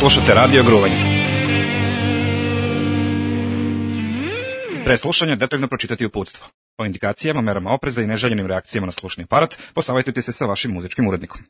Slušate Radio Gruvanje. Pre slušanja detaljno pročitati uputstvo. O indikacijama, merama opreza i neželjenim reakcijama na slušni aparat posavajtujte se sa vašim muzičkim urednikom.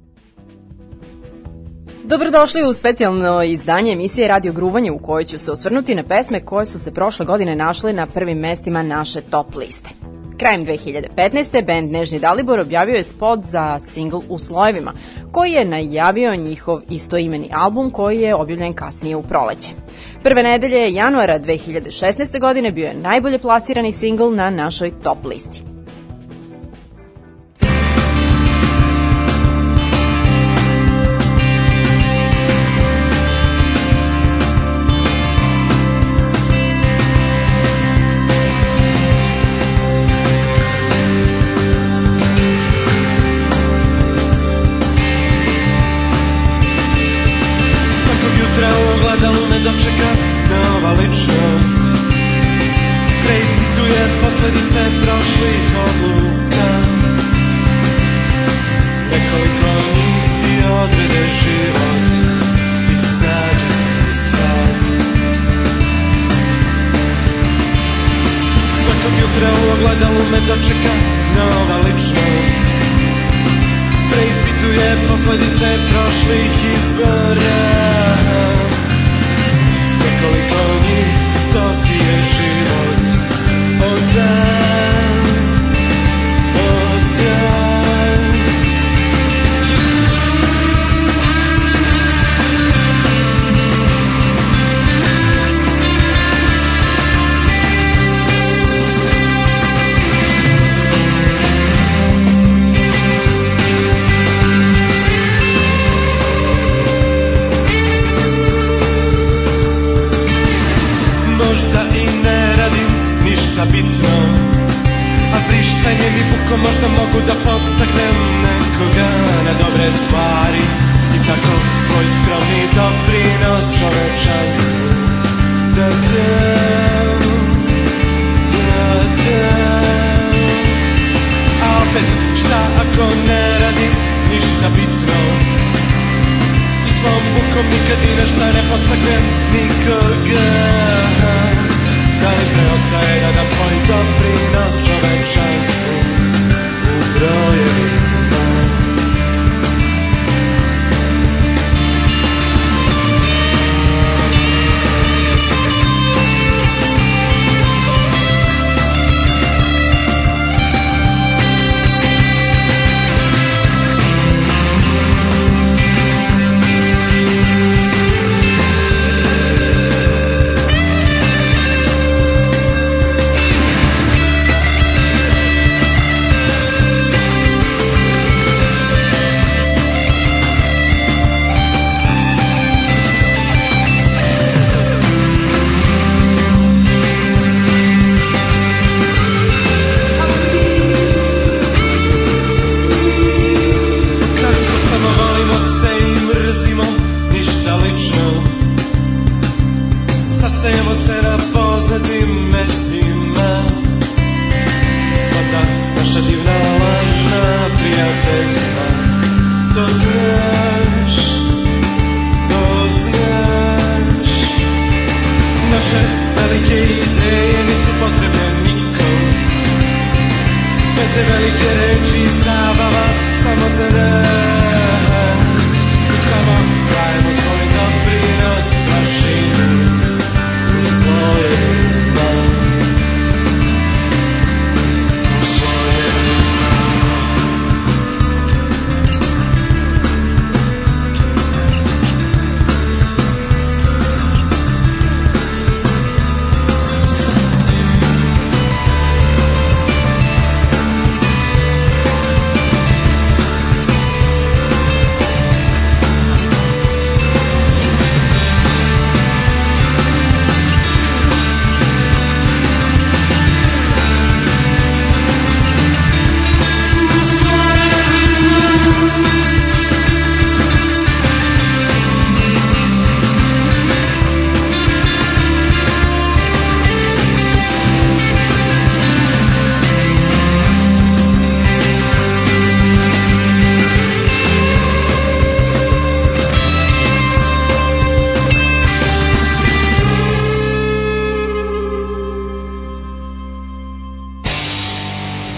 Dobrodošli u specijalno izdanje emisije Radio Gruvanje u kojoj ću se osvrnuti na pesme koje su se prošle godine našle na prvim mestima naše top liste. Krajem 2015. bend Nežni Dalibor objavio je spot za singl U slojevima, koji je najavio njihov istoimeni album koji je objavljen kasnije u proleće. Prve nedelje januara 2016. godine bio je najbolje plasirani singl na našoj top listi. Dočeka nova ličnost, preispituje posledice prošlih odluka. Nekoliko njih ti odrede život, ti snađe se sad. Svakog jutra u ogledalu me dočeka nova ličnost, preispituje posledice prošlih izbora. Koliko njih, to ti je život. Odan, odan. Možda i ne radim ništa bitno, a vrištanjem i bukom možda mogu da podstaknem nekoga na dobre stvari i tako svoj skromni doprinos čovečanstvu da dam, da dam. A opet šta ako ne radim ništa bitno i svom bukom nikad i nešto ne podstaknem nikoga. Da li preostaje da dam svoj doprinos čovečanstvu u brojevima.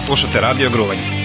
slušate Radio Gruvanje.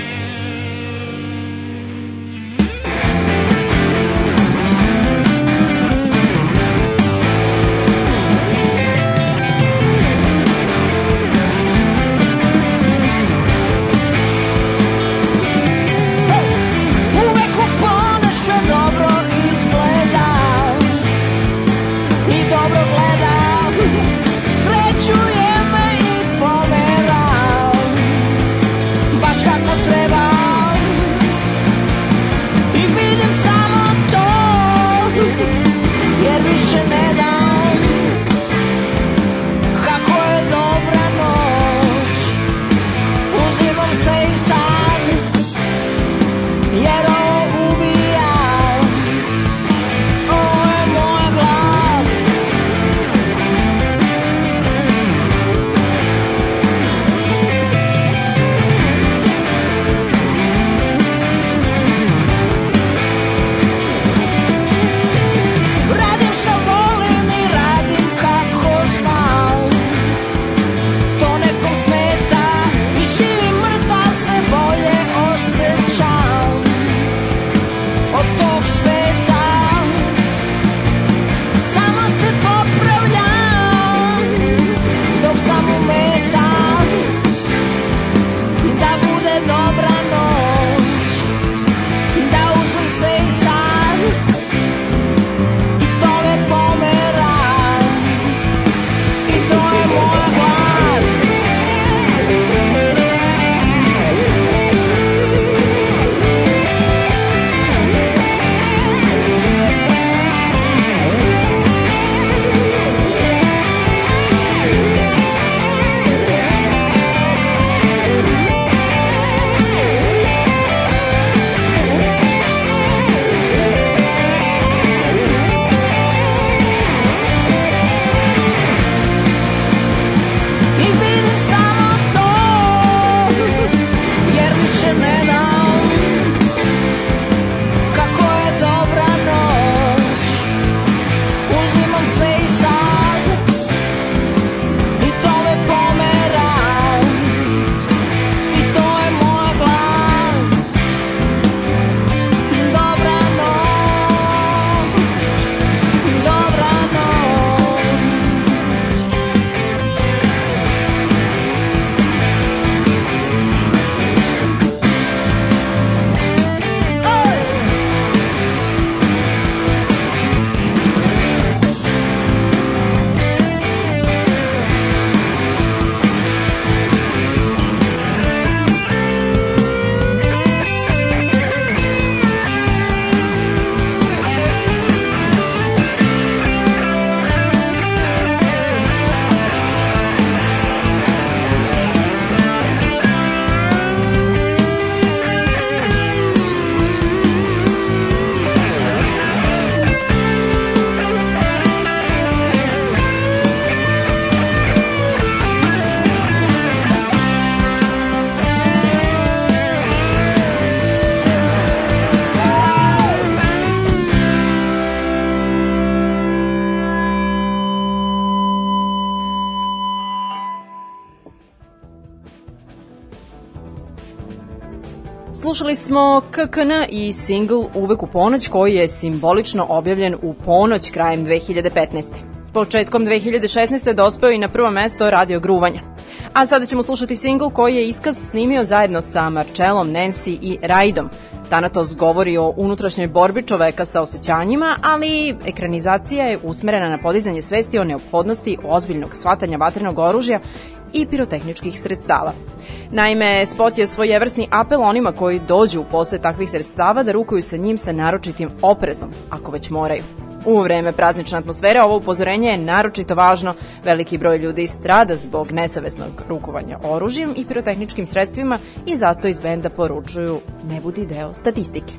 Slušali smo KKN i singl Uvek u ponoć koji je simbolično objavljen u ponoć krajem 2015. Početkom 2016. dospeo i na prvo mesto Radio Gruvanja. A sada ćemo slušati singl koji je Iskaz snimio zajedno sa Marčelom, Nancy i Raidom. Thanatos govori o unutrašnjoj borbi čoveka sa osjećanjima, ali ekranizacija je usmerena na podizanje svesti o neophodnosti ozbiljnog shvatanja vatrenog oružja i pirotehničkih sredstava. Naime, spot je svojevrsni apel onima koji dođu u posed takvih sredstava da rukuju sa njim sa naročitim oprezom, ako već moraju. U vreme praznične atmosfere ovo upozorenje je naročito važno. Veliki broj ljudi strada zbog nesavesnog rukovanja oružjem i pirotehničkim sredstvima i zato iz benda poručuju ne budi deo statistike.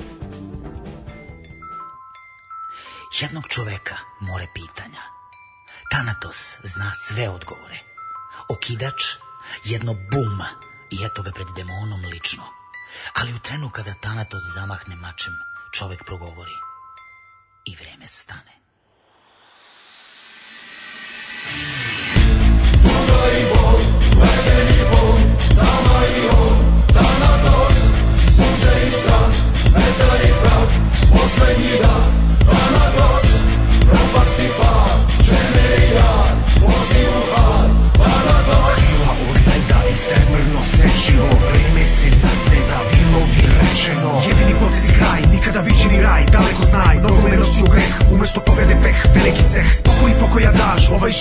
Jednog čoveka more pitanja. Thanatos zna sve odgovore. Okidač, jedno bum i eto ga pred demonom lično. Ali u trenu kada Thanatos zamahne mačem, čovek progovori i vreme stane. Udari bol, ledeni bol, tama i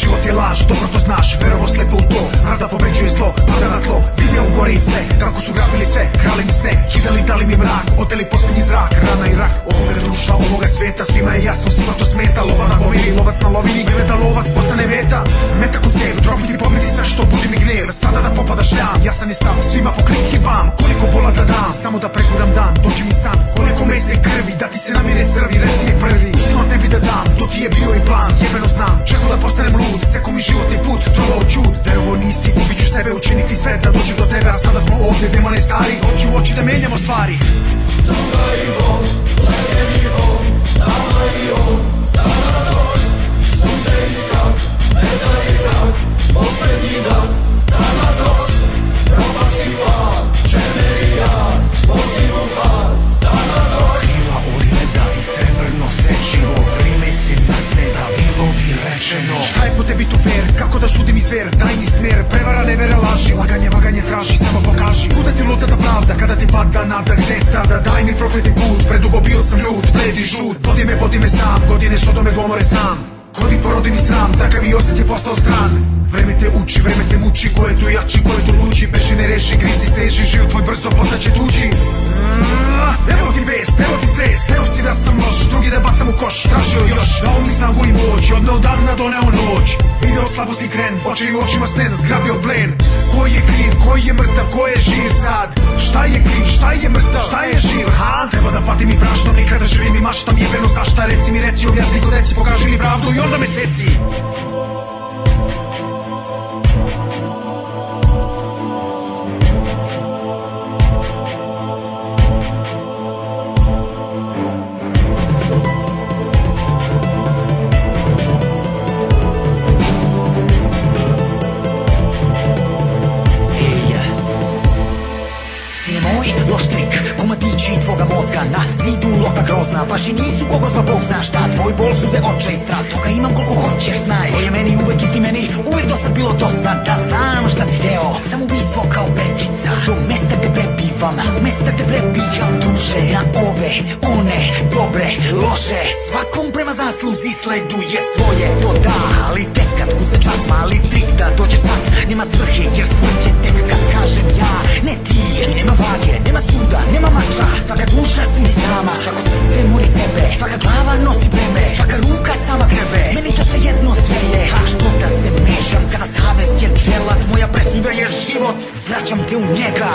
život je laž, dobro to znaš, verovo slepo u to. Pravda pobeđuje zlo, pada na tlo, vidio u gori sve. Kako su grabili sve, krali mi sne, kidali, dali mi mrak, oteli posljednji zrak. Rana i rak, ovoga društva, ovoga sveta, svima je jasno, svima to smeta. Lova na gomili, lovac na lovini, gleda da lovac postane meta. Meta kod cev, drobiti pobedi sve što budi mi gnev. Sada da popadaš ljam, jasan je stav, svima po klik i bam. Koliko bola da dam, samo da preguram dan, dođi mi san. Koliko mesa i krvi, da ti se namire crvi, reci mi prvi. Uzimam tebi da dam, to ti je bio i plan, jebeno znam. Čekao da postanem lud, seko mi životni put, trovao čud. Verovo nisi, ubiću sebe, učiniti sve da dođem do tebe. A sada smo ovdje, demone stari, oči u oči da menjamo stvari. Poslednji dan, dana noć, propasti plan, žene i ja, vozim u pad, dana noć. Sila odgleda i srebrno sečivo, vreme se nasne da bilo bi rečeno. Šta je po tebi tu fair, kako da sudim i zver, daj mi smer, prevara nevere laži, laganje vaganje traži, samo pokaži. Kuda ti luta ta pravda, kada ti pada nada, gde tada, daj mi prokleti put, predugo bio sam ljud, bled i žut, vodi me sam, godine Sodome Gomore znam. Kodi porodi mi sram, takav i osjet je postao stran. Vreme te uči, vreme te muči, ko je tu jači, ko je tu luči. Beži ne reši, grizi steži, život tvoj brzo postaće tuđi. Evo ti bes, evo ti stres, evo si da sam loš, drugi da bacam u koš, tražio još, dao mi snagu i moć, odneo dan na doneo noć. Video slabosti tren, oči u očima snen, zgrabio plen. Ko je kriv, ko je mrtav, ko je živ sad? Šta je kriv, šta je mrtav, šta je živ, ha? Treba da patim i praštam, nikada živim i maštam, jebeno zašta, reci mi, reci, objasni ko deci, pokaži mi pravdu i onda meseci. Na zidu lota grozna, baš i nisu kogozba, Bog zna šta. Tvoj bol, suze, oče i strah, toga imam koliko hoćeš, znaj. To je meni uvek isti meni, uvek dosad bilo dosad. Da znam šta si teo, samoubistvo kao prečica. Do mesta gde prebivam, mesta gde prebijam. Duže na ove, one, dobre, loše. Svakom prema zasluzi sleduje svoje. To da, ali tek kad kuze čas, mali trik da dođeš sad. Nema svrhe jer smrt će tek kad kažem ja. Ne ti, nema vage, nema suda, nema mača. Svaka duša sudi sama, svako srce mori sebe. Svaka glava nosi breme, svaka ruka sama grebe. Meni to sve jedno sve je, a što da se mešam kada savest je dželat. Moja presuda je život, vraćam te u njega.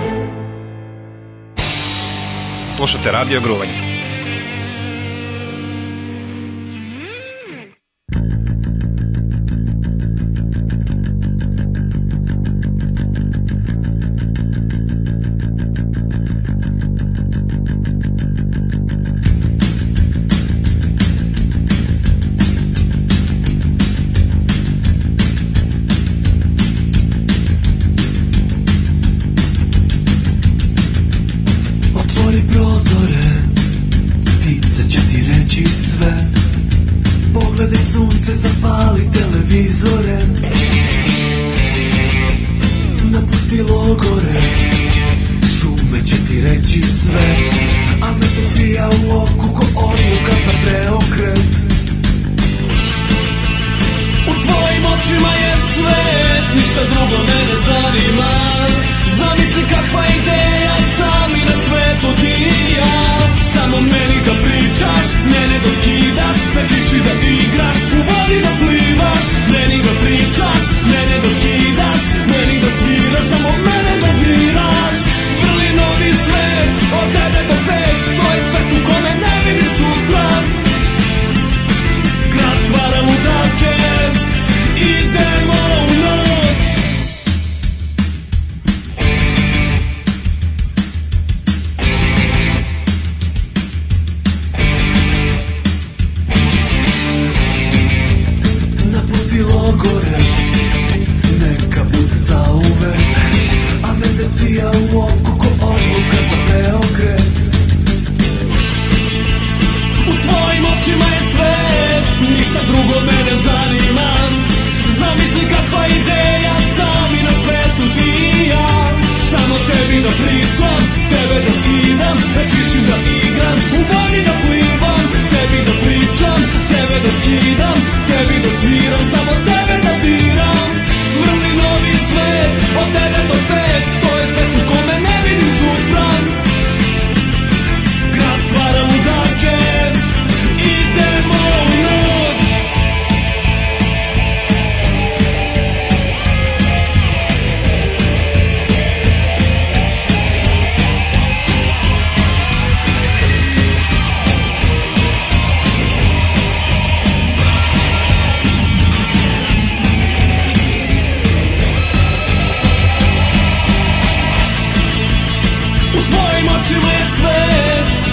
Slušate Radio Gruvanje.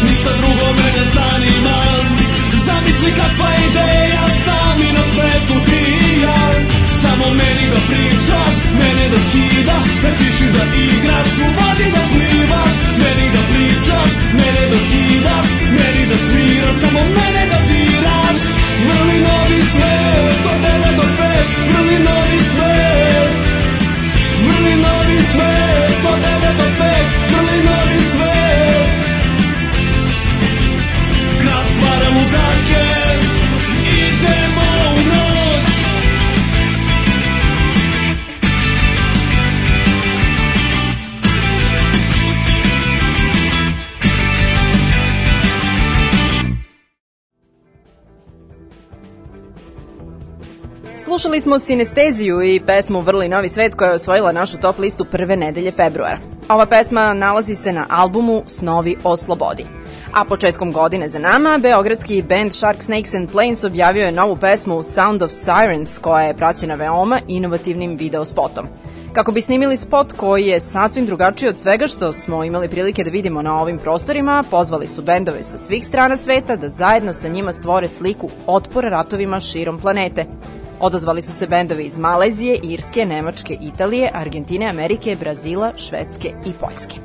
ništa drugo me ne zanima. Zamisli kakva ideja, sami na svetu ti i ja. Samo meni da pričaš, mene da skidaš, na kiši da igraš, u vodi da plivaš. Meni da pričaš, mene da skidaš, meni da sviraš, samo mene da diraš. Vrli novi svet, od 9 do 5, vrli novi svet. Vrli novi svet, od 9 do 5, vrli novi svet. Grad stvara ludake, idemo u noć. Slušali smo Sinesteziju i pesmu Vrli novi svet koja je osvojila našu top listu prve nedelje februara. Ova pesma nalazi se na albumu Snovi o slobodi. A početkom godine za nama, beogradski band Shark Snakes and Planes objavio je novu pesmu Sound of Sirens koja je praćena veoma inovativnim video spotom. Kako bi snimili spot koji je sasvim drugačiji od svega što smo imali prilike da vidimo na ovim prostorima, pozvali su bendove sa svih strana sveta da zajedno sa njima stvore sliku otpora ratovima širom planete. Odazvali su se bendovi iz Malezije, Irske, Nemačke, Italije, Argentine, Amerike, Brazila, Švedske i Poljske.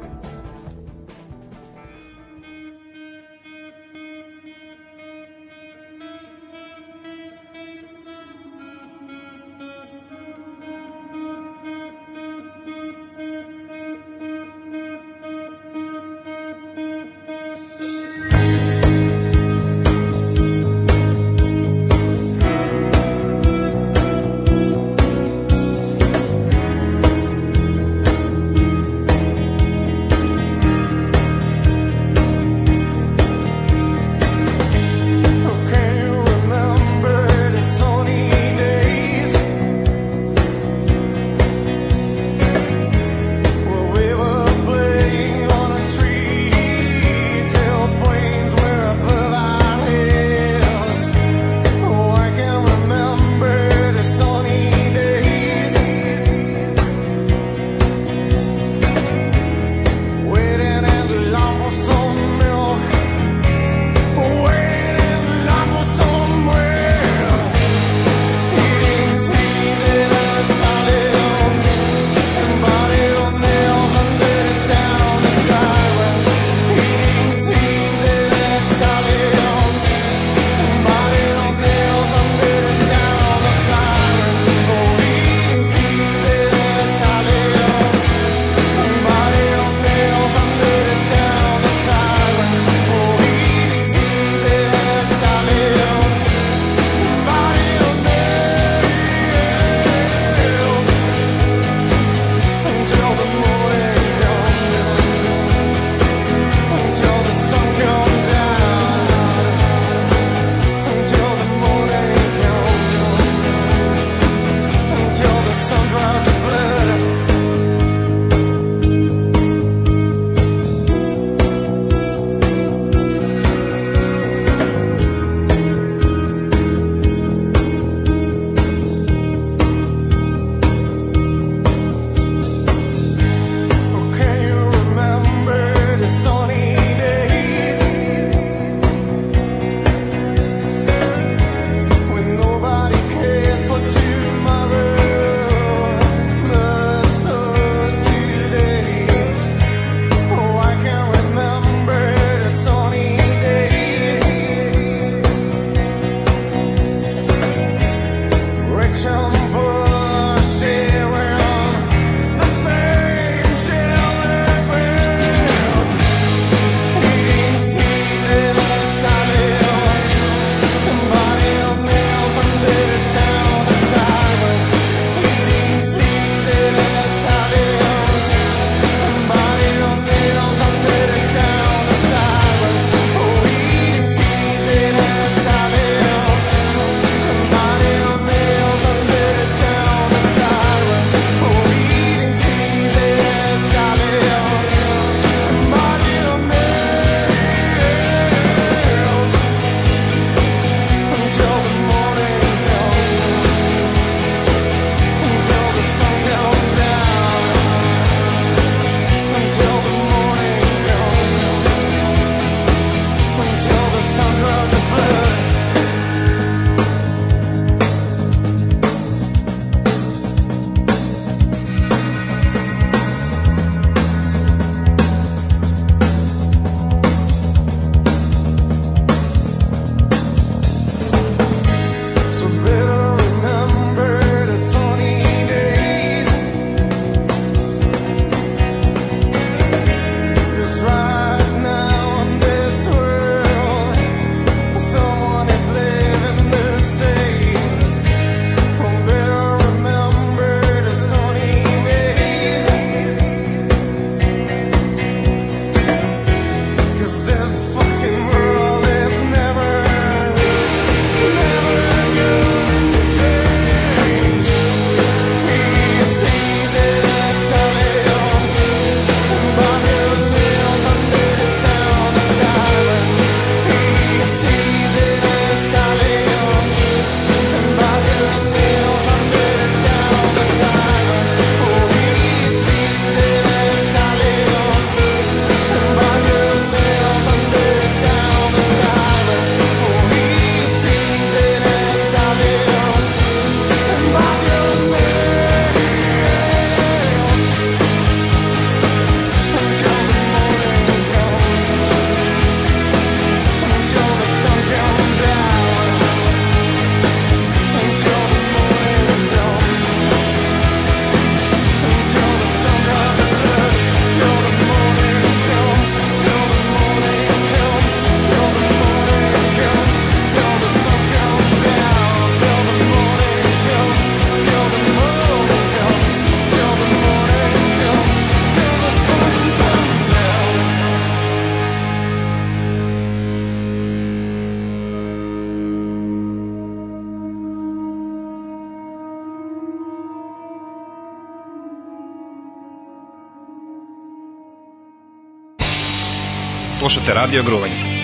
Slušate Radio Gruvanje.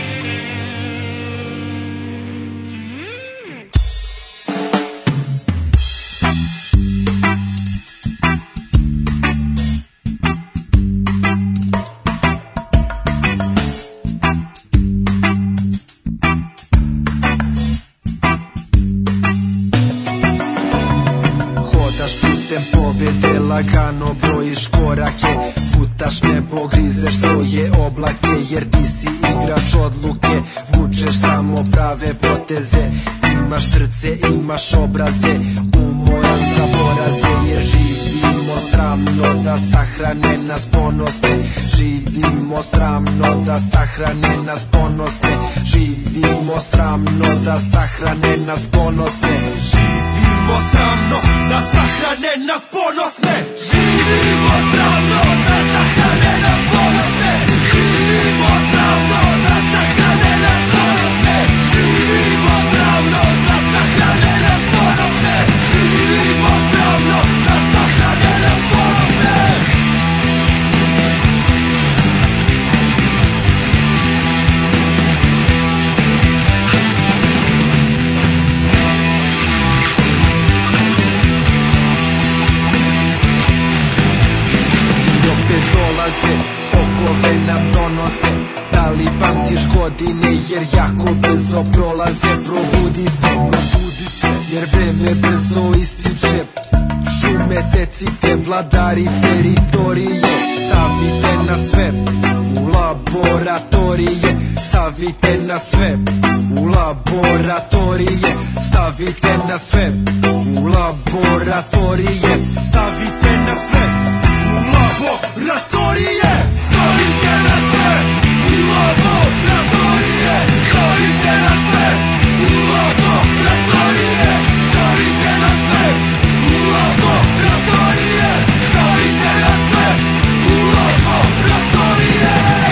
Lagano brojiš korake, putaš nebo, grizeš svoje oblake, jer ti si igrač odluke, vučeš samo prave poteze, imaš srce, imaš obraze, umoran za poraze, jer živimo sramno da sahrane nas ponosne, živimo sramno da sahrane nas ponosne, živimo sramno da sahrane nas ponosne, živimo sramno da sahrane nas ponosne, živimo sramno da sahrane nas ponosne, živimo sramno da sahrane nas ponosne, živimo sramno da sahrane nas ponosne, živimo sramno da sahrane nas ponosne. Okove nam donose, da li pamtiš godine, jer jako brzo prolaze, probudi se, jer vreme brzo ističe, šume secite, vladari teritorije, stavite na sve u laboratorije, stavite na sve u laboratorije, stavite na sve u laboratorije, stavite na sve u laboratorije, stavite na sve u laboratorije, stavite na sve u laboratorije, stavite na sve u laboratorije, stavite na sve u laboratorije.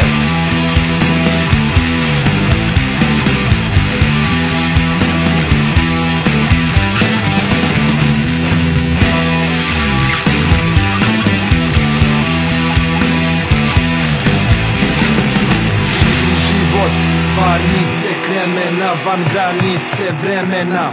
Varnice kremena, van granice vremena.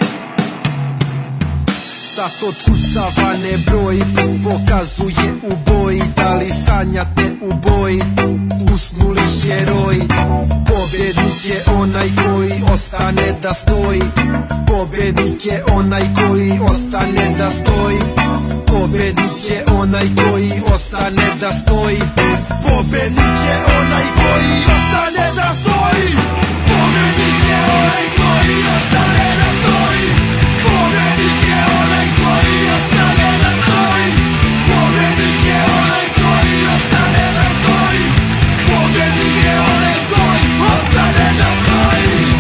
Sad otkucavane broji, prst pokazuje u boji, da li sanjate u boji, usnuli heroji. Pobjednik je onaj koji ostane da stoji, pobjednik je onaj koji ostane da stoji, pobjednik je onaj koji ostane da stoji, pobjednik je onaj koji ostane da stoji, pobjednik je onaj koji ostane da stoji, pobjednik je onaj koji ostane da stoji, pobjednik je onaj koji ostane da stoji, pobjednik je onaj koji ostane da stoji.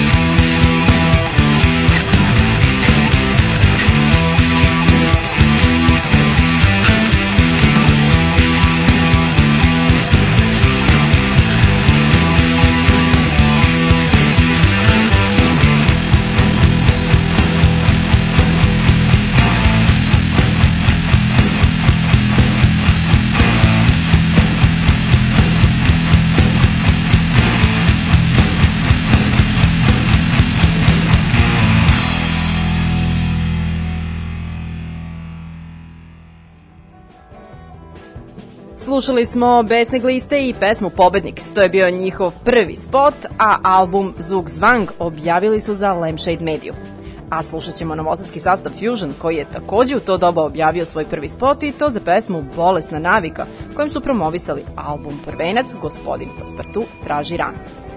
Slušali smo Besne gliste i pesmu Pobednik. To je bio njihov prvi spot, a album Zug Zvang objavili su za Lampshade Mediju. A slušat ćemo novosadski sastav Fusion, koji je takođe u to doba objavio svoj prvi spot, i to za pesmu Bolesna navika, kojim su promovisali album Prvenac, Gospodin Paspartu traži ranu.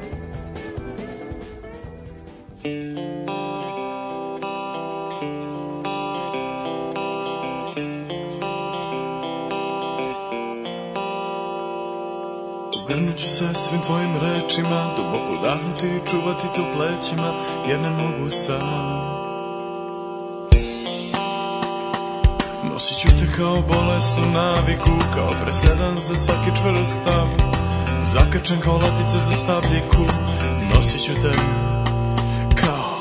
Grnuću se svim tvojim rečima, duboko udahnuti i čuvati te u plećima, jer ne mogu sam. Nosit ću te kao bolesnu naviku, kao presedan za svaki čvrst stav, zakačen kao latica za stabljiku, nosit ću te kao...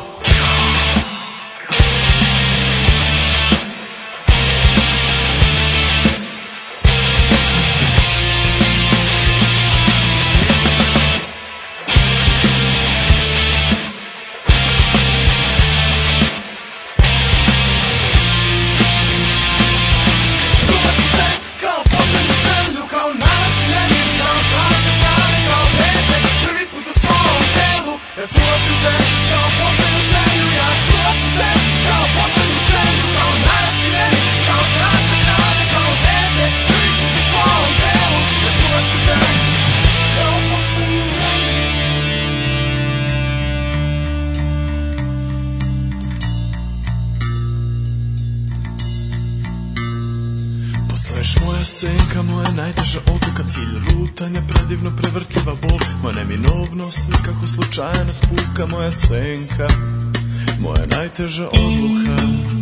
Budeš moja senka, moja najteža odluka, cilj lutanja, predivno prevrtljiva bol, moja neminovnost, nikako slučajnost, puka moja senka, moja najteža odluka.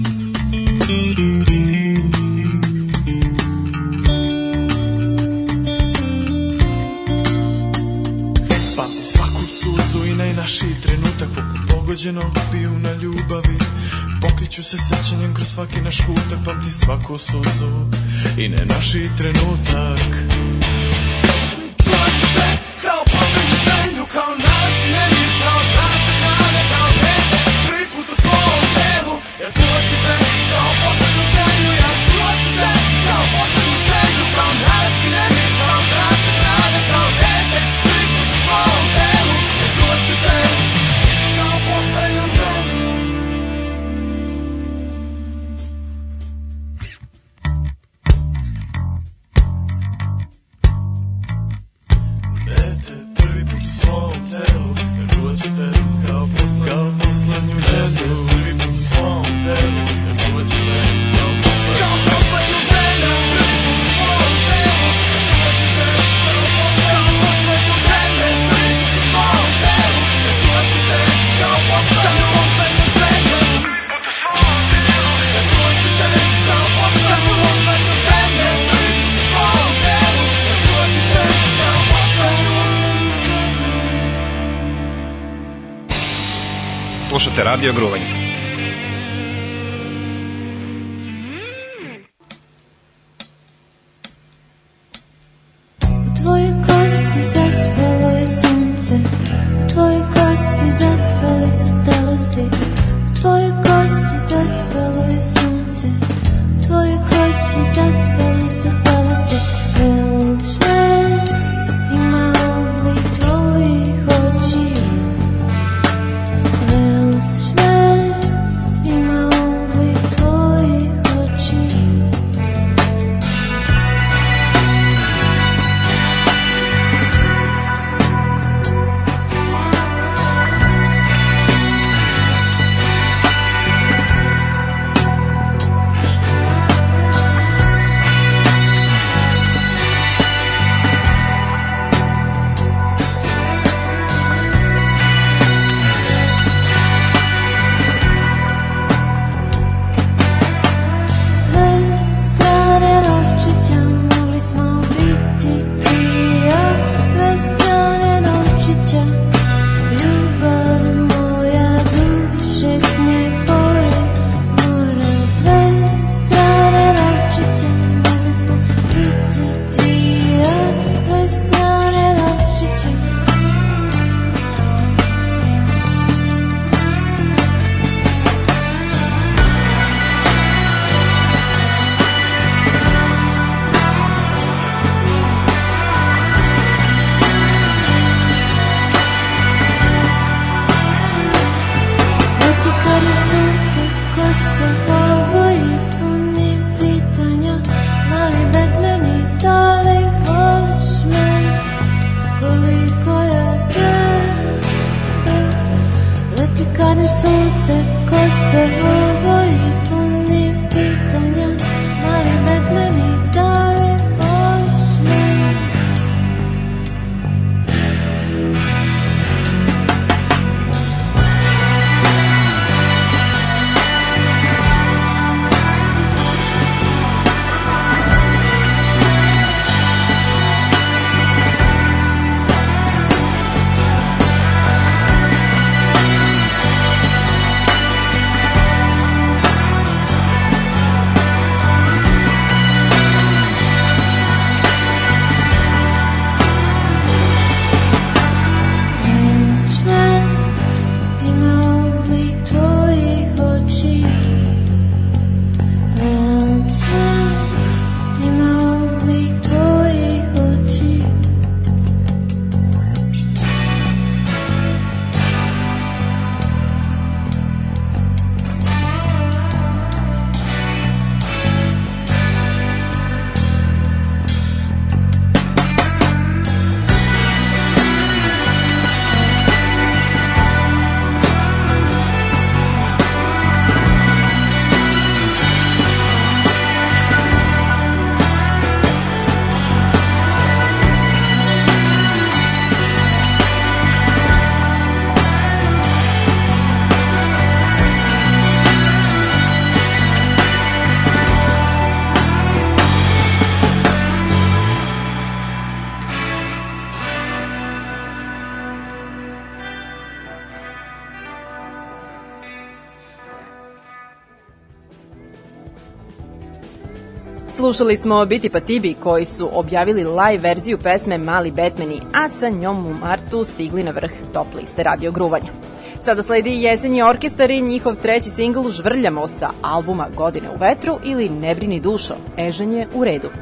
Pamtim svaku suzu i najnašiji trenutak, poput pogođenog pijuna ljubavi. Pokriću se sećanjem kroz svaki naš kutak, pamti svaku suzu i ne naši trenutak. Čuvat ću te kao poslednju želju, kao naši nemir, kao tračak rane, kao dete, prvi put u svom telu. Ja čuvat ću te kao poslednju želju, ja čuvat ću te kao poslednju želju, kao naši nemir, kao tračak rane, kao dete, prvi put u svom telu. Ja čuvat ću te kao poslednju želju. Slušate Radio Gruvanje. U tvojoj kosi zaspalo je sunce, u tvojoj kosi zaspali su talasi, u tvojoj kosi zaspalo je sunce, u tvojoj kosi zaspali su talasi. Weltschmerz ima oblik tvojih očiju, Weltschmerz Slušali smo Biti pa Tibi koji su objavili live verziju pesme Mali Batmani, a sa njom u martu stigli na vrh top liste Radio Gruvanja. Sada sledi Jesenji orkestar i njihov treći singl Žvrljamo sa albuma Godine u vetru ili Ne brini dušo, Ežen je u redu.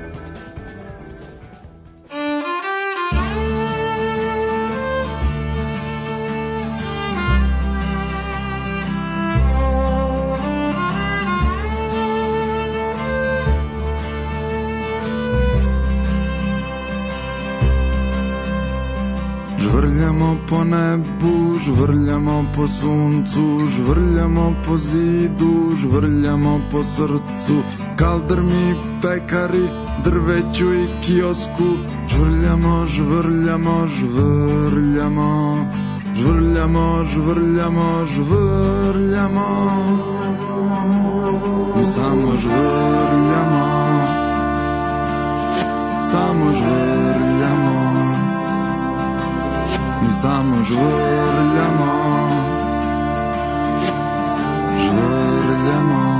Žvrljamo po nebu, žvrljamo po suncu, žvrljamo po zidu, žvrljamo po srcu, kaldrmi, pekari, drveću i kiosku. Žvrljamo, žvrljamo, žvrljamo, žvrljamo, žvrljamo, žvrljamo, mi samo žvrljamo, samo žvrljamo. Mi samo žvrljamo, žvrljamo,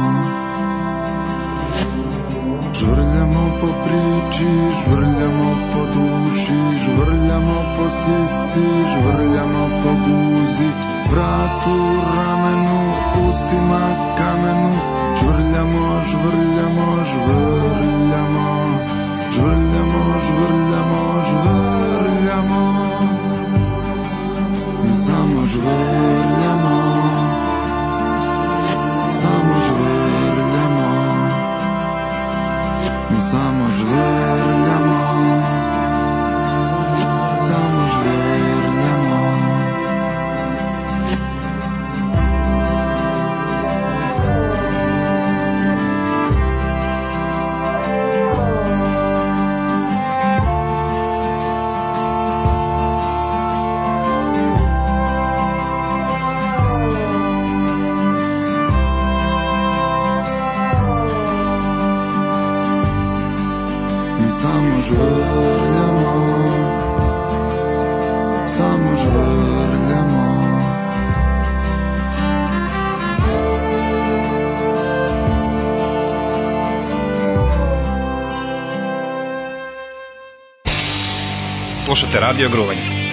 žvrljamo po priči, žvrljamo po duši, žvrljamo po sisi, žvrljamo po guzi, vratu, ramenu, ustima, kamenu. Žvrljamo, žvrljamo, žvrljamo, žvrljamo, žvrljamo, žvrljamo. Mi samo žvrljamo, samo žvrljamo, mi samo žvrljamo, samo žvrljamo. Samo žvrljamo, samo žvrljamo. Slušate Radio Gruvanje.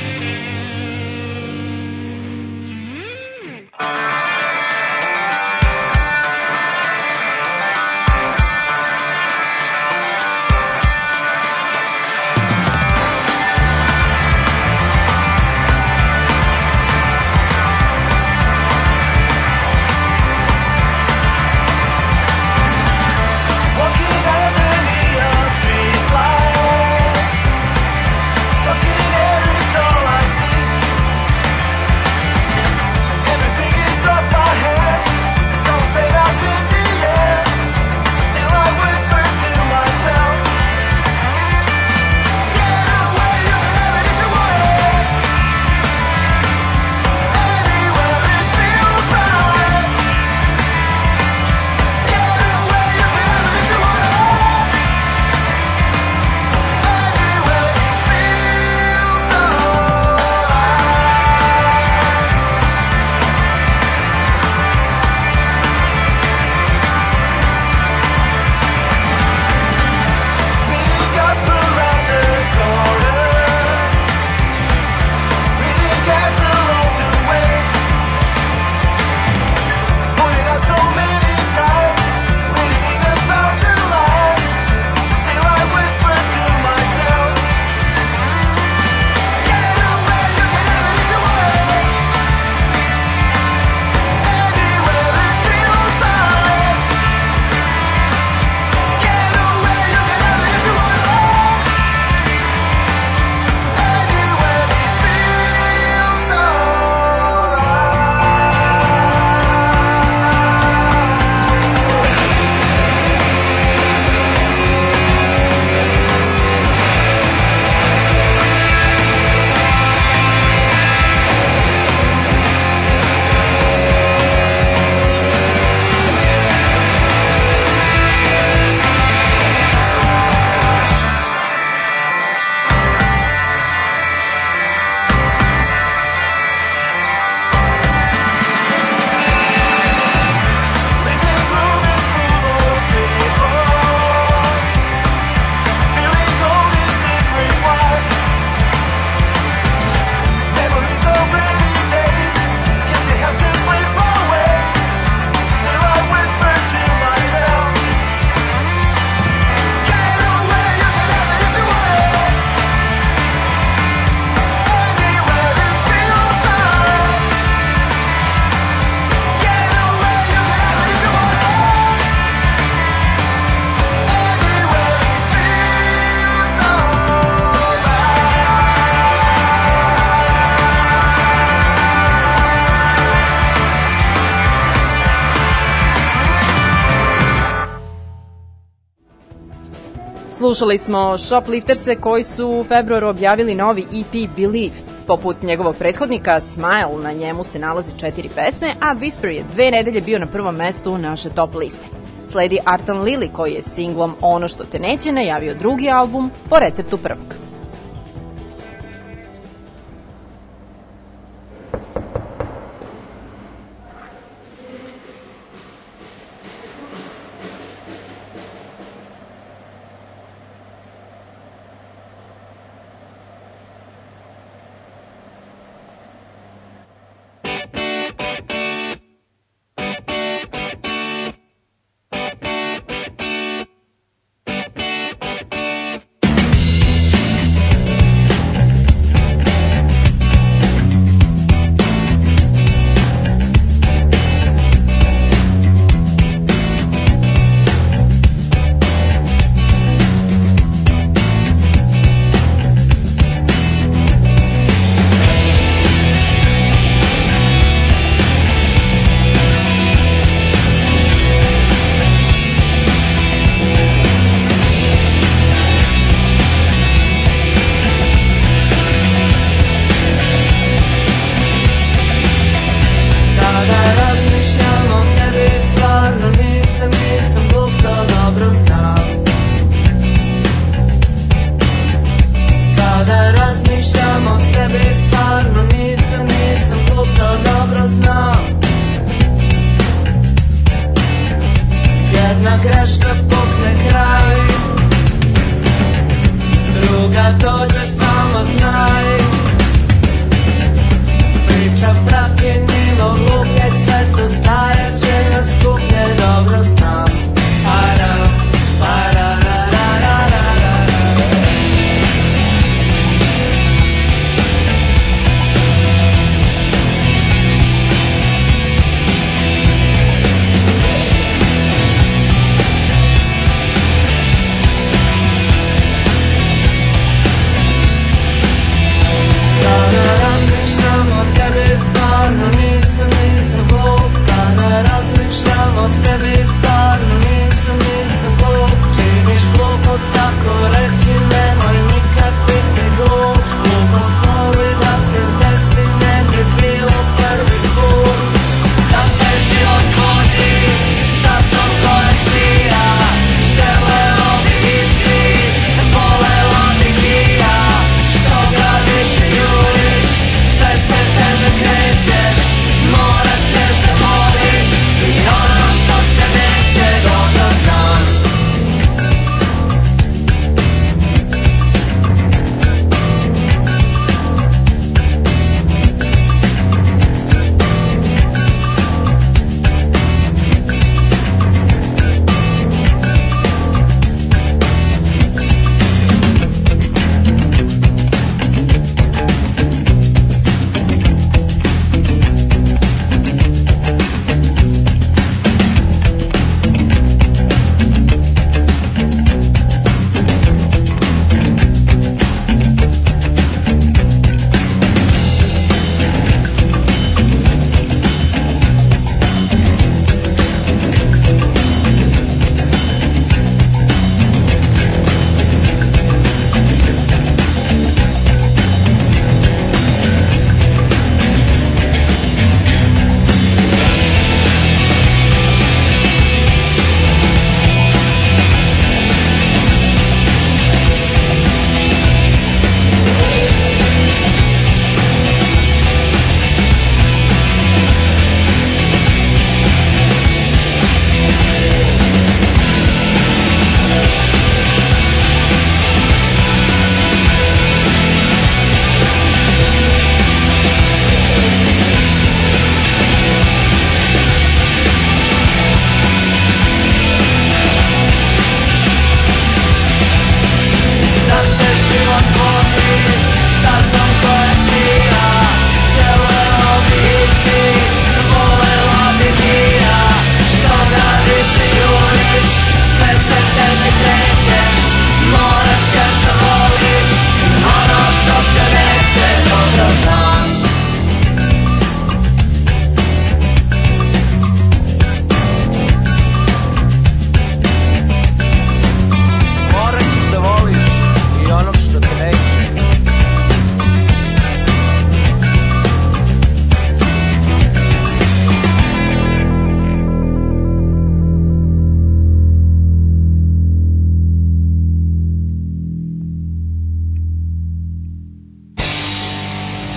Stuck in every song. Slušali smo Shoplifterse koji su u februaru objavili novi EP Believe. Poput njegovog prethodnika Smile, na njemu se nalazi 4 pesme, a Whisper je 2 nedelje bio na prvom mestu naše top liste. Sledi Artan Lily koji je singlom Ono što te neće najavio drugi album po receptu prvog.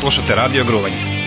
Slušate Radio Gruvanje.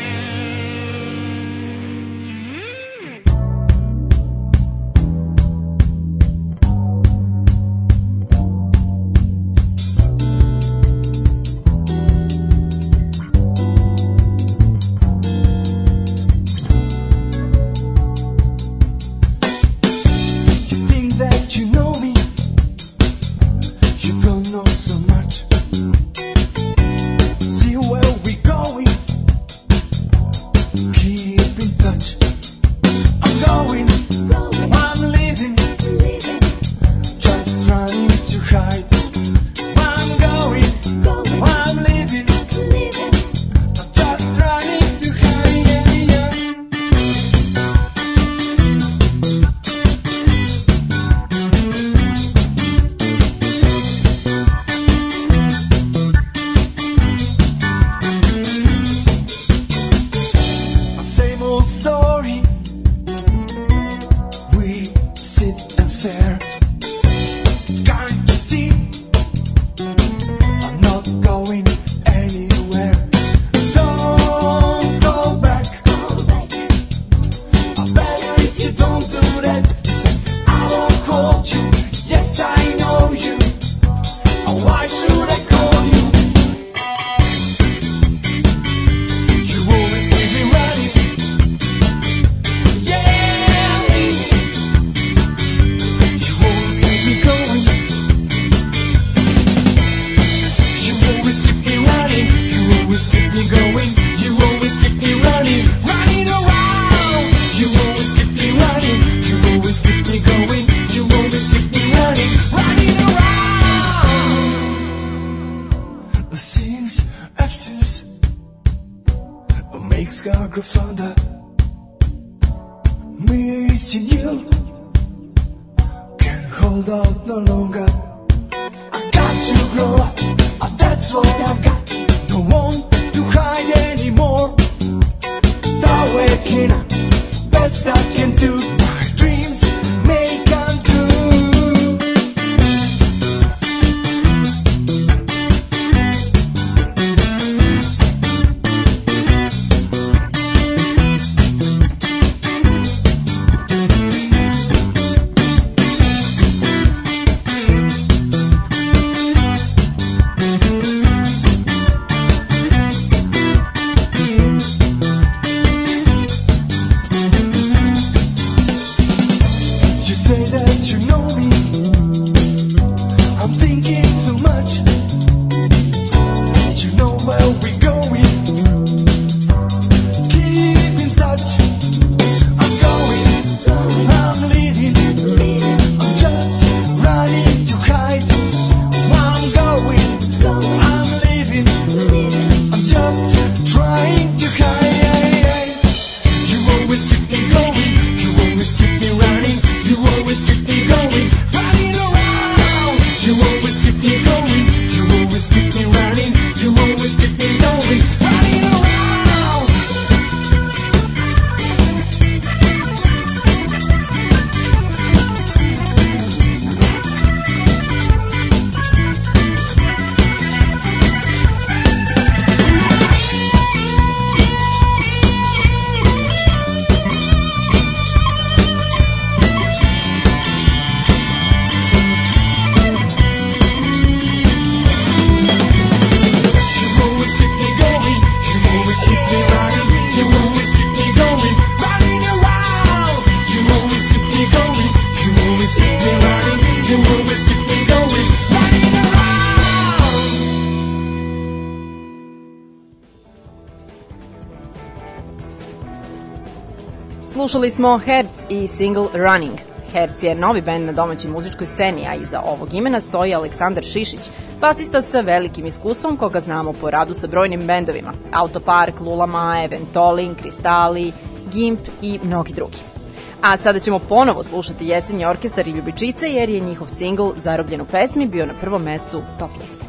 Slušali smo Herc i single Running. Herc je novi bend na domaćoj muzičkoj sceni, a iza ovog imena stoji Aleksandar Šišić, basista sa velikim iskustvom koga znamo po radu sa brojnim bendovima: Autopark, Lula Mae, Ventolin, Kristali, Gimp i mnogi drugi. A sada ćemo ponovo slušati Jesenji orkestar i Ljubičice, jer je njihov single Zarobljen u pesmi bio na prvom mestu top liste.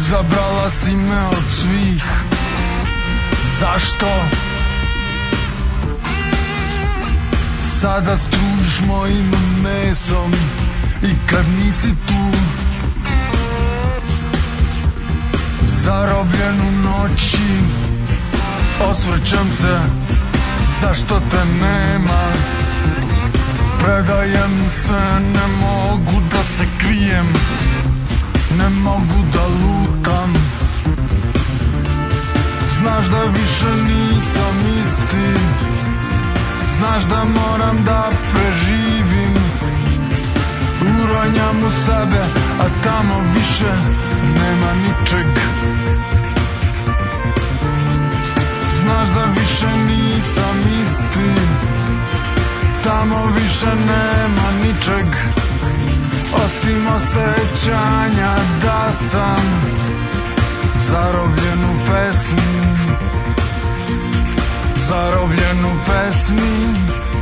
Izabrala si me od svih. Zašto? Sada strujiš mojim mesom i kad nisi tu. Zarobljen u noći, osvrćem se, zašto te nema. Predajem se, ne mogu da se krijem, ne mogu da lutam. Znaš da više nisam isti, znaš da moram da preživim. Uronjam u sebe, a tamo više nema ničeg. Znaš da više nisam isti, tamo više nema ničeg, osim osjećanja da sam zarobljen u pesmi, zarobljen u pesmi.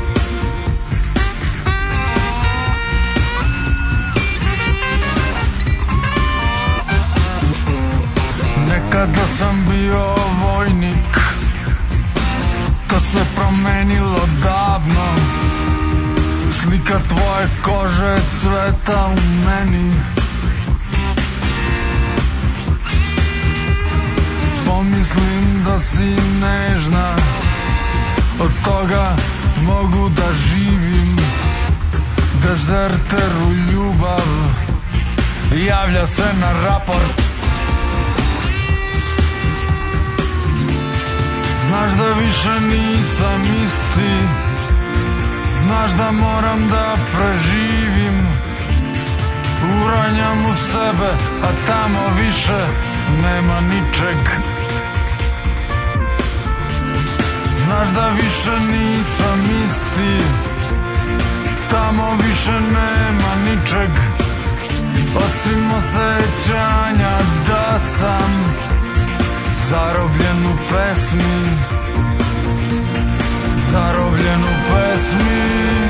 Nekada sam bio vojnik, to se promenilo davno. Slika tvoje kože cveta u meni. Pomislim da si nežna, od toga mogu da živim. Dezerteru ljubav javlja se na raport. Znaš da više nisam isti, znaš da moram da preživim. Uranjam u sebe, a tamo više nema ničeg. Znaš da više nisam isti, tamo više nema ničeg, osim osjećanja da sam zarobljen u pesmi, zarobljen u pesmi.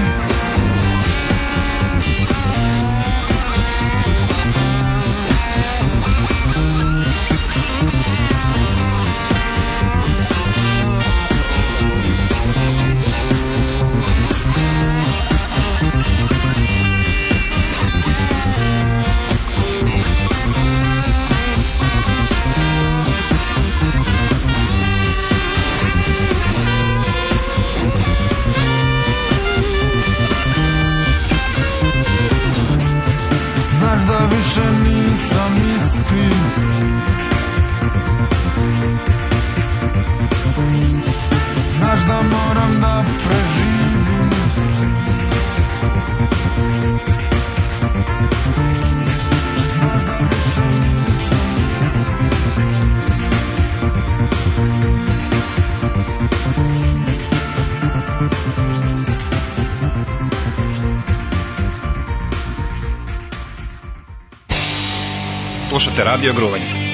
Znaš da više nisam isti, znaš da moram da preživim. Znaš da više nisam isti. Slušate Radio Gruvanje.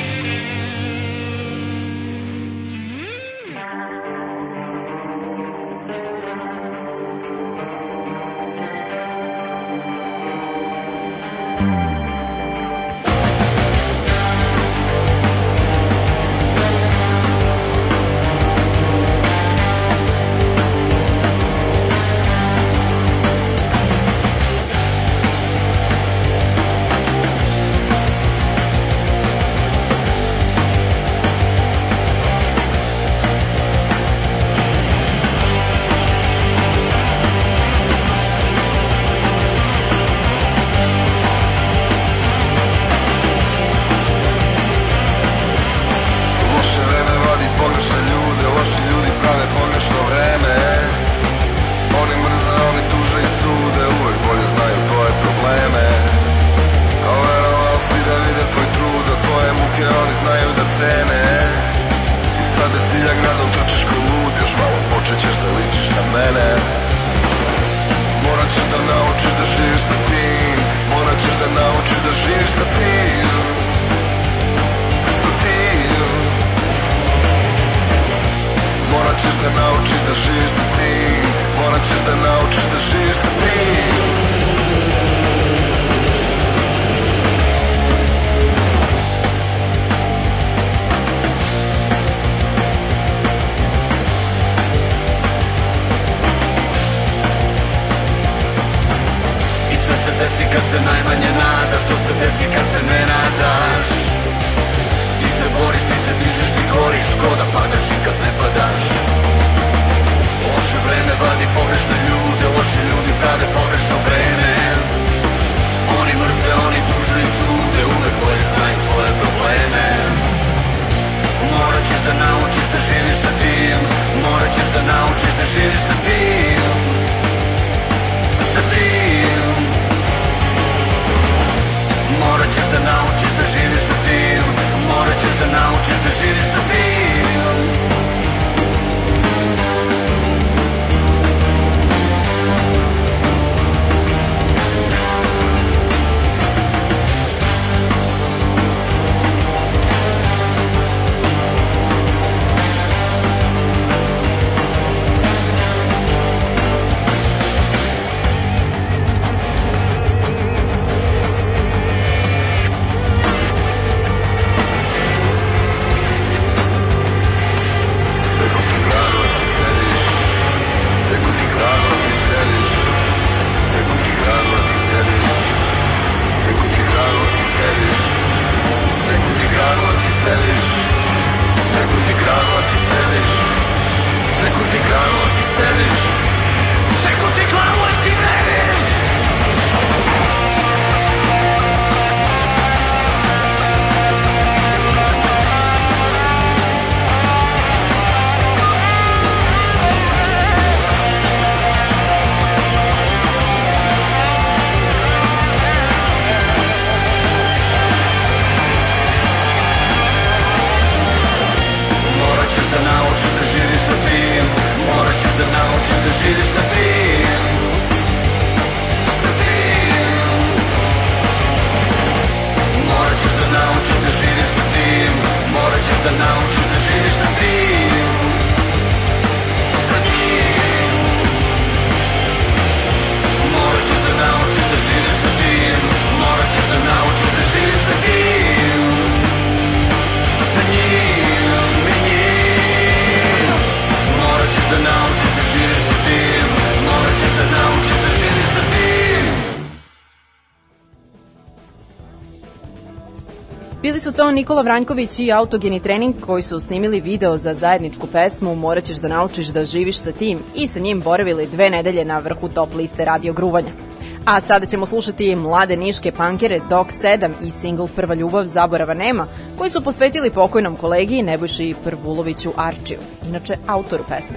Bili su to Nikola Vranjković i Autogeni trening koji su snimili video za zajedničku pesmu Morat ćeš da naučiš da živiš sa tim i sa njim boravili 2 nedelje na vrhu top liste Radio Gruvanja. A sada ćemo slušati mlade niške punkere Dok 7 i singl Prva ljubav zaborava nema, koji su posvetili pokojnom kolegi Nebojši Prvuloviću Arčiju, inače autoru pesme.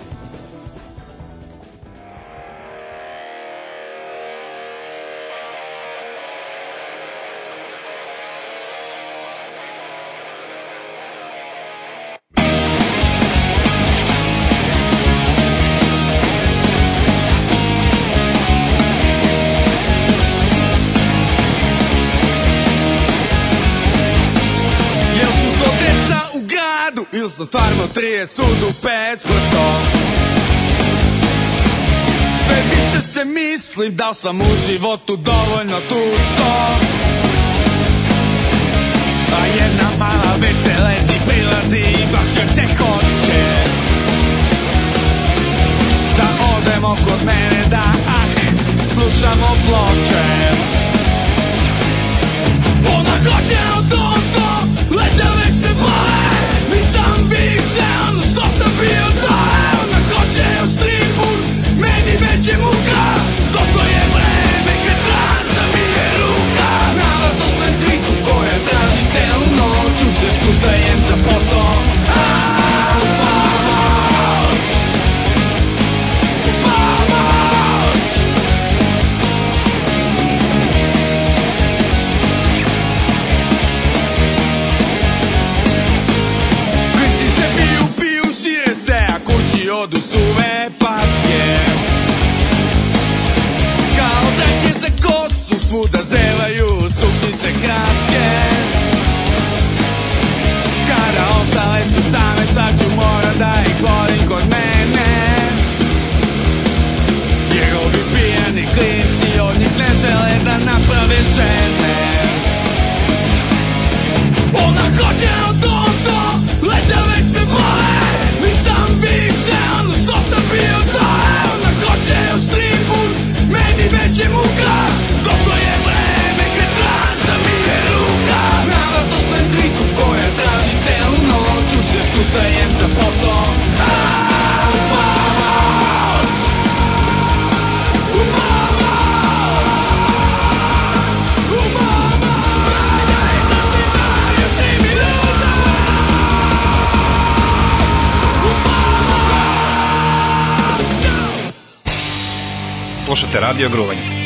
Ili sam stvarno 30 sudu 5 vrco. Sve više se mislim da sam u životu dovoljno tuco. A jedna mala vece lezi, prilazi i baš joj se hoće da odemo kod mene, da slušamo ploče. Ona hoće auto, leđa već se bole. Nisam više ono što sam bio dole. Ona hoće još 3 put, meni već je muka. Došlo je vreme kad traža mi je ruka. Nalato sam kliku koja traži celu noć. U 6 ustajem za posao. Pomoć, pomoć. Odu suve patke, kao trake za kosu, svuda zevaju suknice kratke. Kada ostale su same, šta ću morat da ih volim kod mene. Jer ovi pijani klinci od njih ne žele da naprave žene. Ona hoće auto, leđa već me bole. Nisam više ono što sam bio dole. Ona hoće još 3 put, meni već je muka. Došlo je vreme kad traža mi je ruka. Nalato sam kliku koja traži celu noć. U 6 ustajem za posao. Pomoć, Slušate Radio Gruvanje.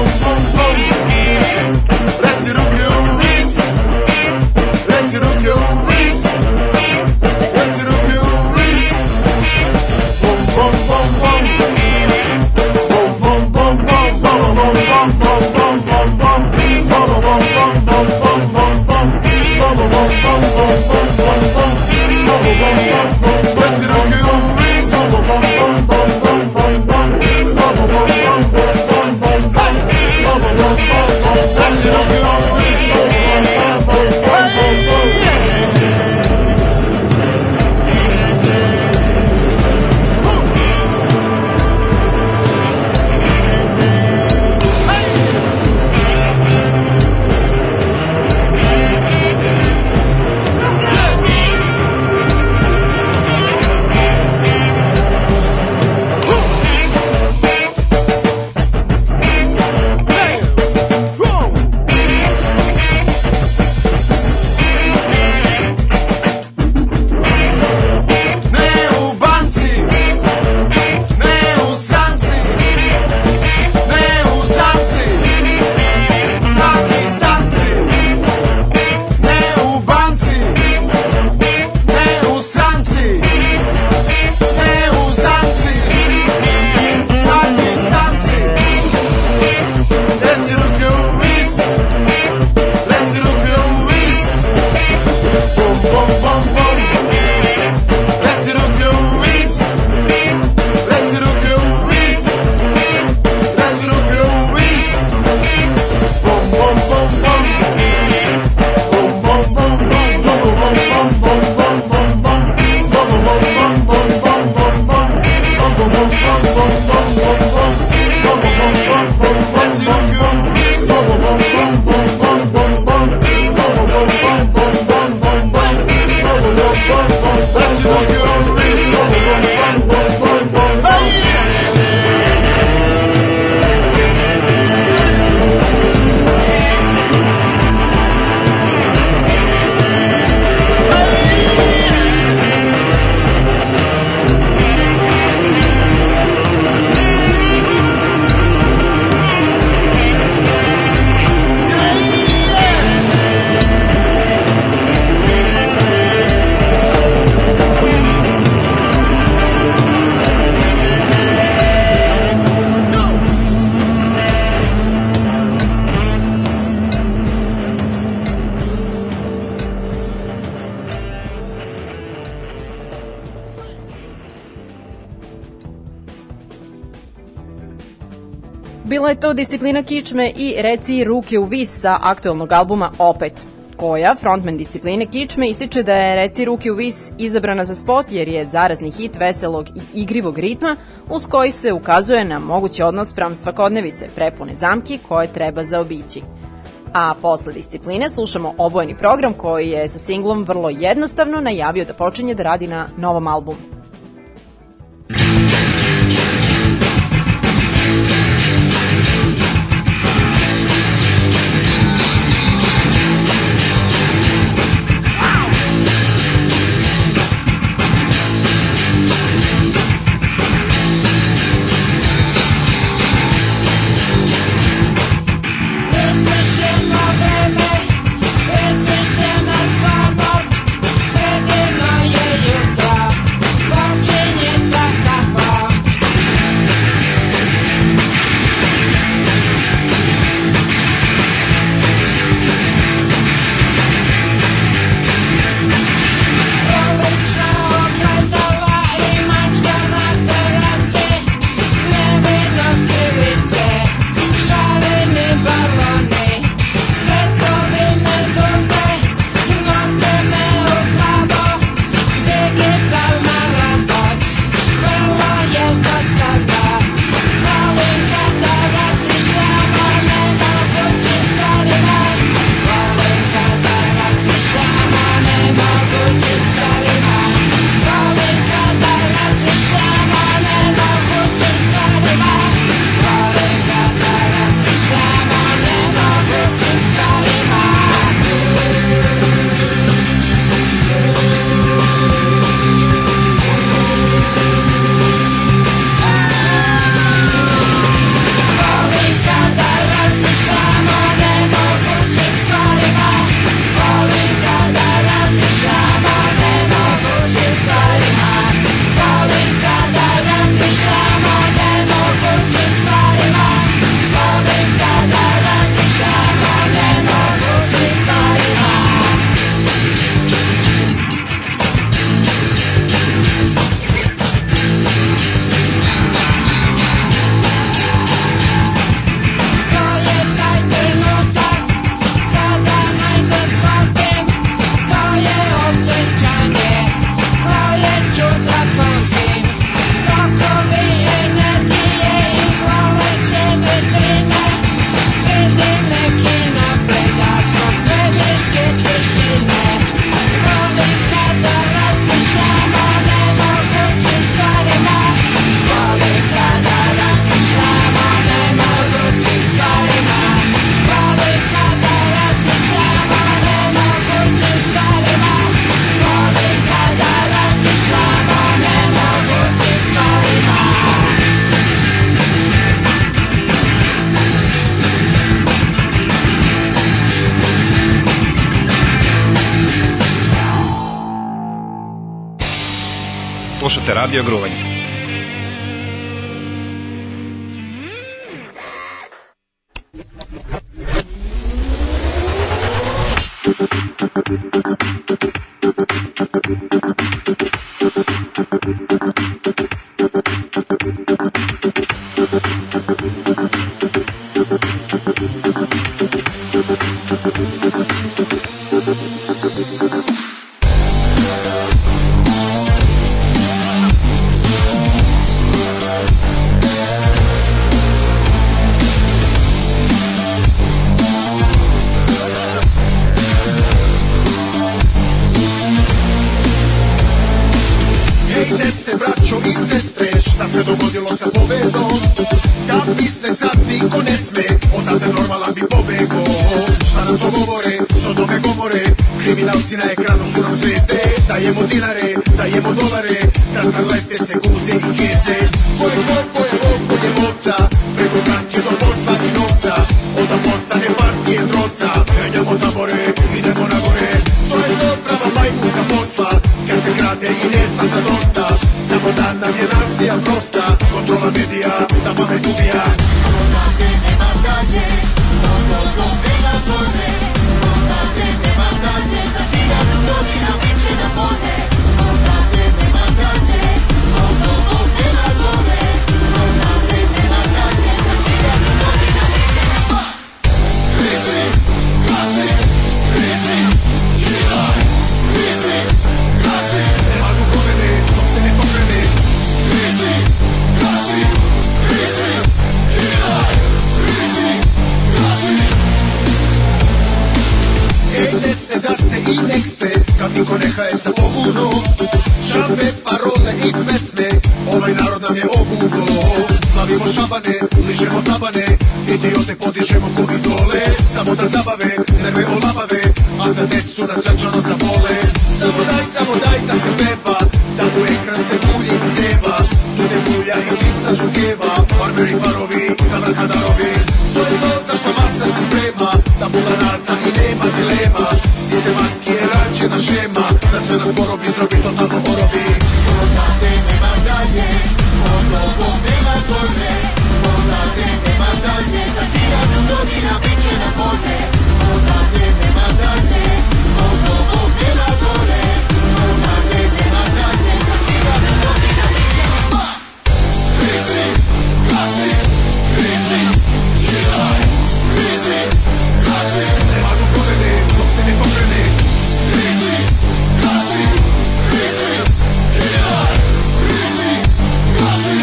Bila je to Disciplina kičme i Reci ruke u vis sa aktuelnog albuma Opet. Koja, frontman Discipline kičme, ističe da je Reci ruke u vis izabrana za spot jer je zarazni hit veselog i igrivog ritma uz koji se ukazuje na mogući odnos spram svakodnevice, prepune zamki koje treba zaobići. A posle Discipline slušamo obojeni program koji je sa singlom vrlo jednostavno najavio da počinje da radi na novom albumu. Predivno je jutra, Slušate Radio Gruvanje. Kriminalci na ekranu su nam zvezde, dajemo dinare, dajemo dolare, da starlete se guze i keze. Ko je lov, ko je lov, ko je lovca, preko stranke do posla i novca, onda postane partije droca, menjamo tabore, idemo na gore. To je to prava majmunska posla, kad se grade i ne zna za dosta, samo dan nam je nacija prosta, kontrola medija, da pamet ubija. Odavde nema dalje, odavde nema gore. Kad niko ne haje sa pobuno, šabe, parole i pesme, ovaj narod nam je obugo. Slavimo šabane, ližemo tabane, idiote podižemo ko idole, samo da zabave, nerve olabave, a za decu nas svečano zabole. Samo daj da se peva, da u ekran se bulji i zeva, tude bulja i sisa zukeva, farmeri parovi, sa vrha darovi. To je to zašto masa se sprema, da bula nasa i nema dilema, sistematski je rađena šema, da sve nas porobi, zdrobi, totalno orobi. Odavde nema dalje, odavde nema gore, odavde nema dalje, za 1000 godina bit će na vode. Odavde nema dalje, odavde nema gore, odavde nema dalje, za 1000 godina bit će na sva. Krizi, kasi, krizi, žilaj, krizi, kasi, nema do pobede, dok se ne pokrene. Krizi, kasi, krizi, žilaj, krizi, kasi.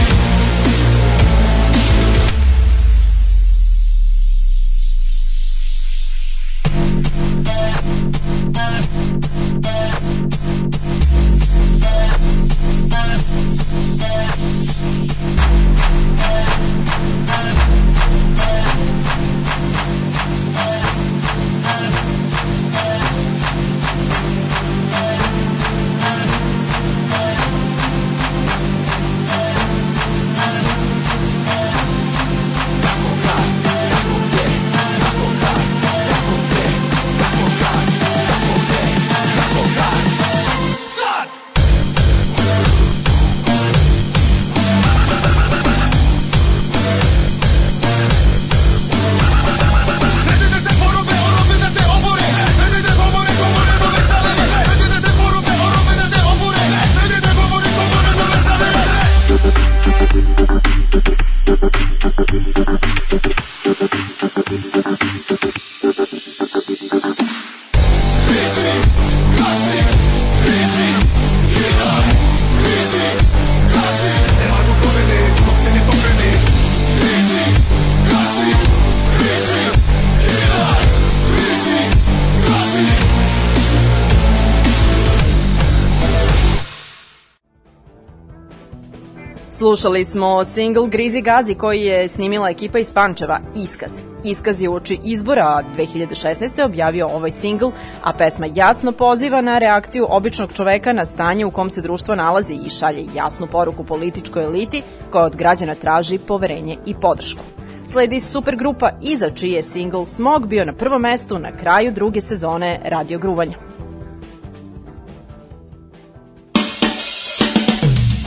Slušali smo single Grizi Gazi koji je snimila ekipa iz Pančeva, Iskaz. Iskaz je uoči izbora 2016. objavio ovaj singl, a pesma jasno poziva na reakciju običnog čoveka na stanje u kom se društvo nalazi i šalje jasnu poruku političkoj eliti koja od građana traži poverenje i podršku. Sledi supergrupa Iza, čiji je singl Smog bio na prvom mestu na kraju druge sezone Radio Gruvanja.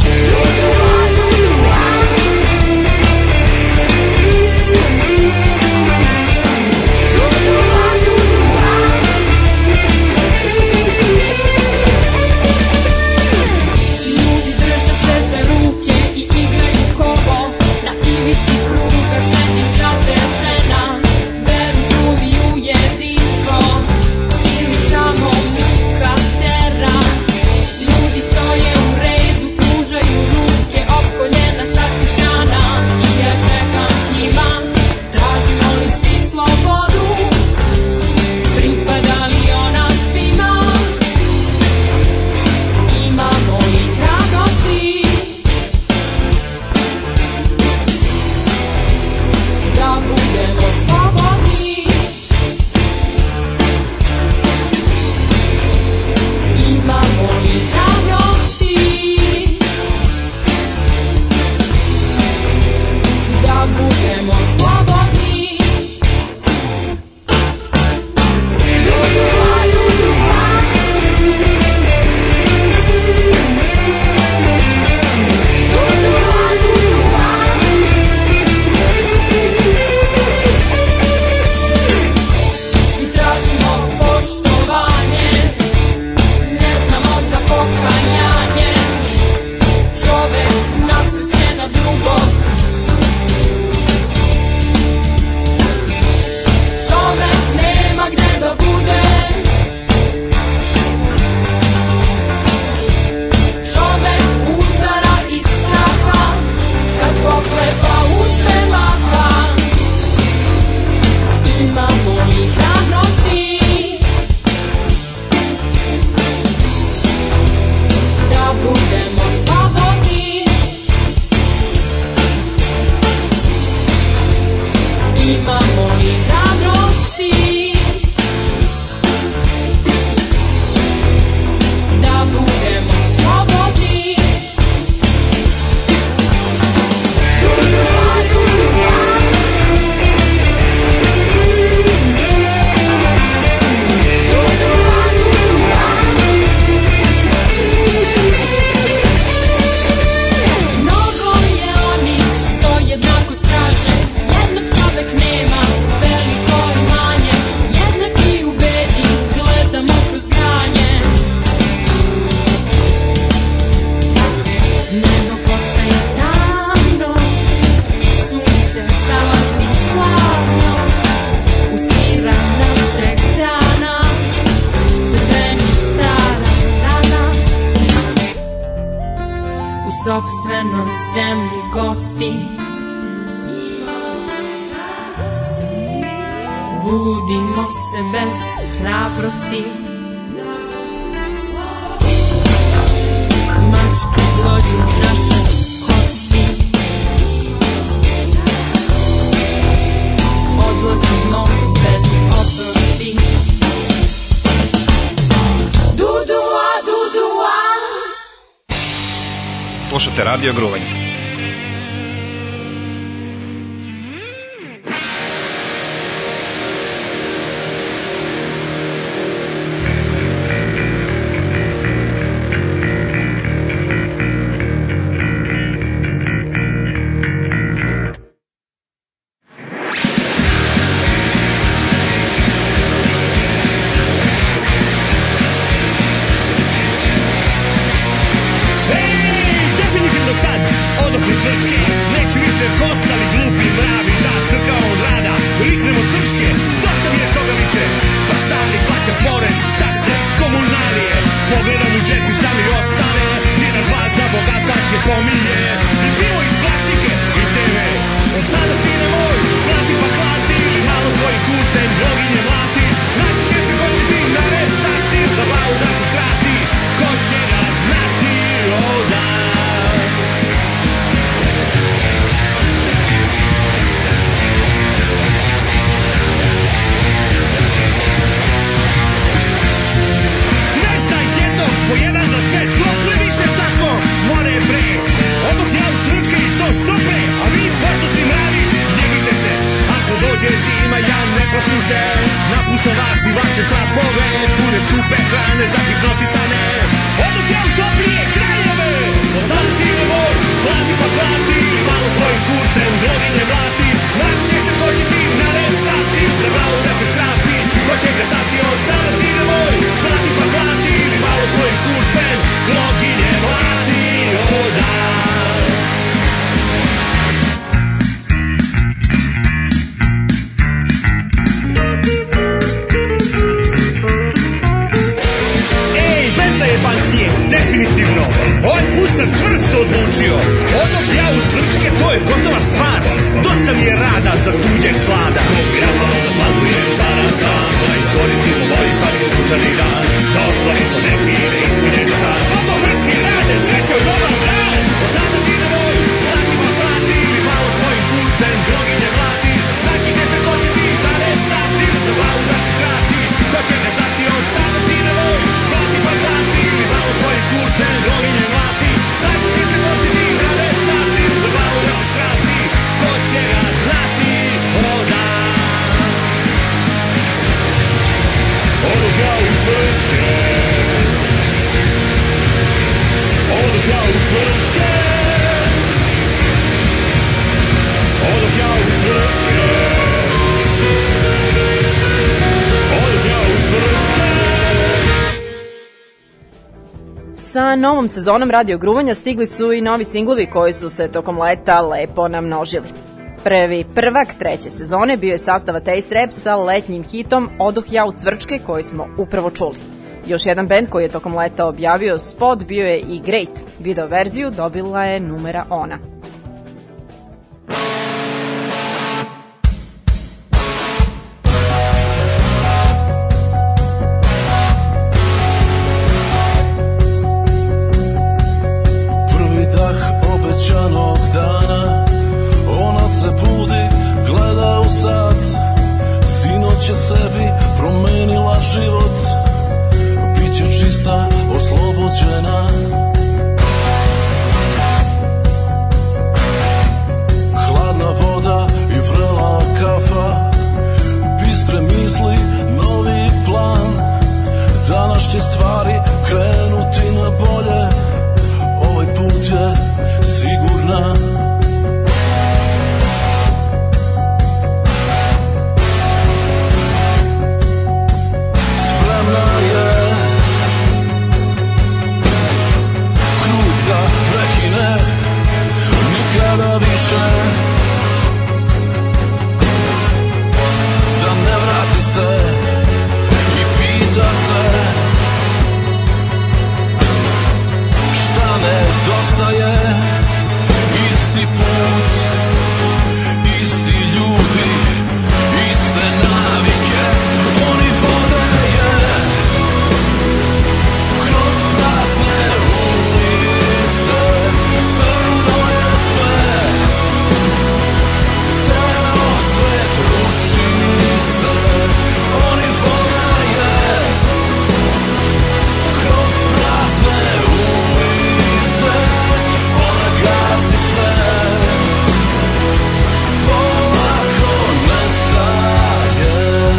imamo li hrabrosti da budemo slobodni, imamo li hrabrosti da budemo slobodni. Mnogo je onih što jednako straže, jednog čovek nema, veliko imanje, jednaki u bedi, gledamo kroz granje. Nebo postaje tamno, sunce zalazi slavno, usmira našeg dana, crveni stara rana. U sopstvenoj zemlji gosti, budimo se bez hrabrosti. Mačke dođu naše kosti, odlazimo bez oprosti. Dudua, dudua. Slušate Radio Gruvanje. Sa novom sezonom Radio Gruvanja stigli su i novi singlovi koji su se tokom leta lepo namnožili. Prvi prvak treće sezone bio je sastava Taste Rap sa letnjim hitom Odoh ja u cvrčke koji smo upravo čuli. Još jedan bend koji je tokom leta objavio spot bio je i Great. Video verziju dobila je Numera Ona. već je sebi promenila život. Biće čista, oslobođena. Hladna voda i vrela kafa, bistre misli, novi plan. Danas će stvari krenuti na bolje, ovaj put je sigurna. Spremna je krug da prekine, nikada više da ne vrati se i pita se šta nedostaje. Isti put, isti ljudi, iste navike. Oni vode je kroz prazne ulice, crno je sve, ceo svet ruši se. Oni vode je kroz prazne ulice, ona gasi se, polako nestaje.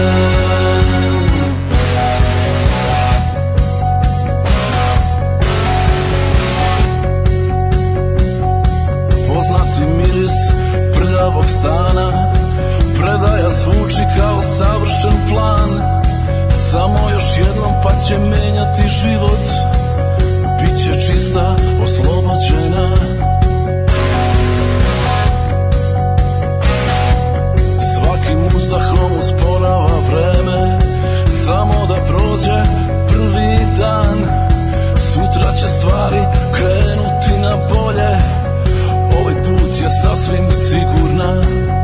Poznati miris prljavog stana, predaja zvuči kao savršen plan. Samo još jednom pa će menjati život, biće čista, oslobođena. Svakim uzdahom usporava vreme, samo da prođe prvi dan. Sutra će stvari krenuti na bolje, ovaj put je sasvim sigurna.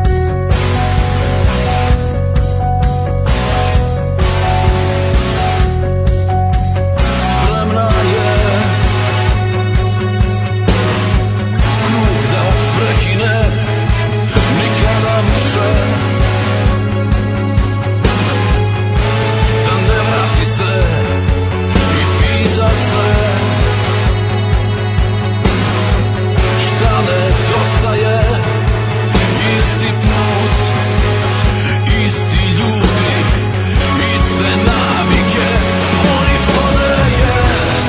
Spremna je krug da prekine, nikada više da ne vrati se i pita se šta nedostaje. Isti put, isti ljudi, iste navike. Oni vode je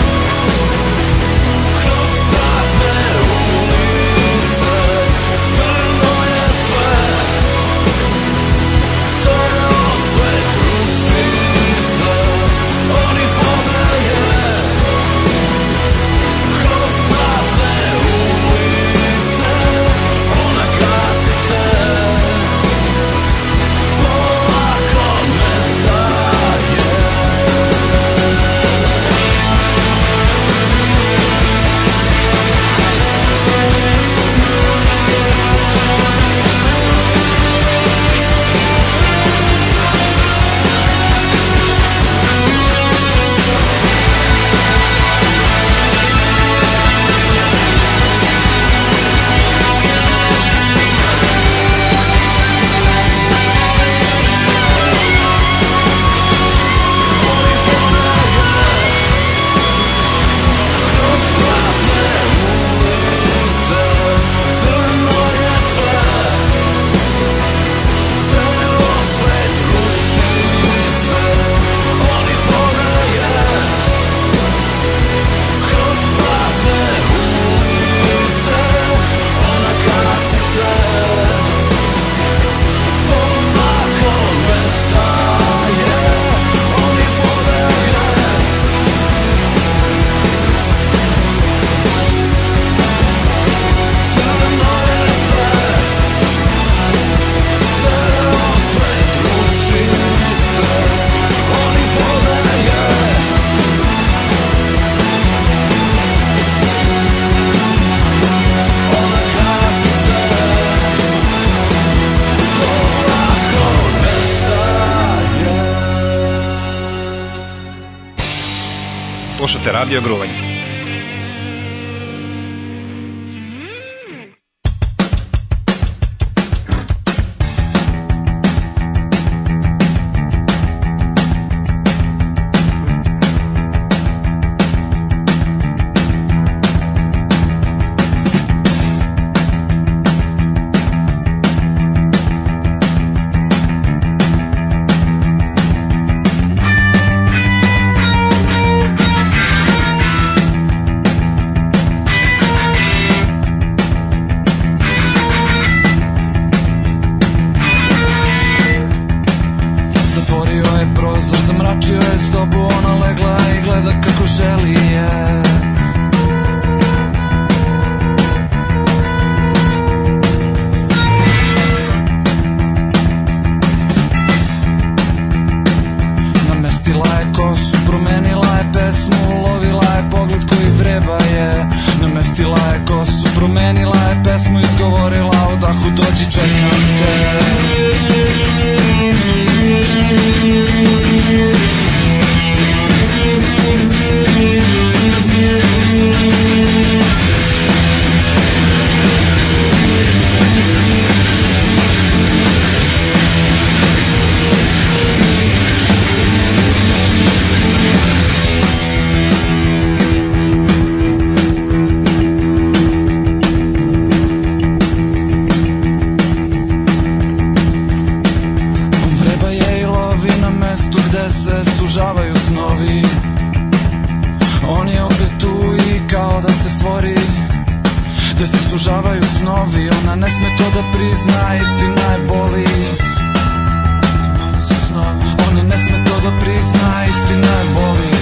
kroz prazne ulice, crno je sve, ceo svet ruši se. Oni vode je kroz prazne ulice, ona gasi se, polako nestaje. Kroz prazne ulice, crno je sve, ceo svet ruši se. Oni vode je kroz prazne ulice, ona gasi se, polako nestaje. Oni vode je crno je sve, ceo svet ruši se. Oni vode je ona gasi se, polako nestaje. Slušate Radio Gruvanje. je prozor, zamračio je sobu, ona legla i gleda kako želi je. Namestila je kosu, promenila je pesmu, lovila je pogled koji vreba je. Namestila je kosu, promenila je pesmu, izgovorila u dahu dođi čekam te. Sužavaju snovi, on je opet tu i kao da se stvori, da se sužavaju snovi, ona ne sme to da prizna, istina je boli. Ona ne sme to da prizna, istina je boli.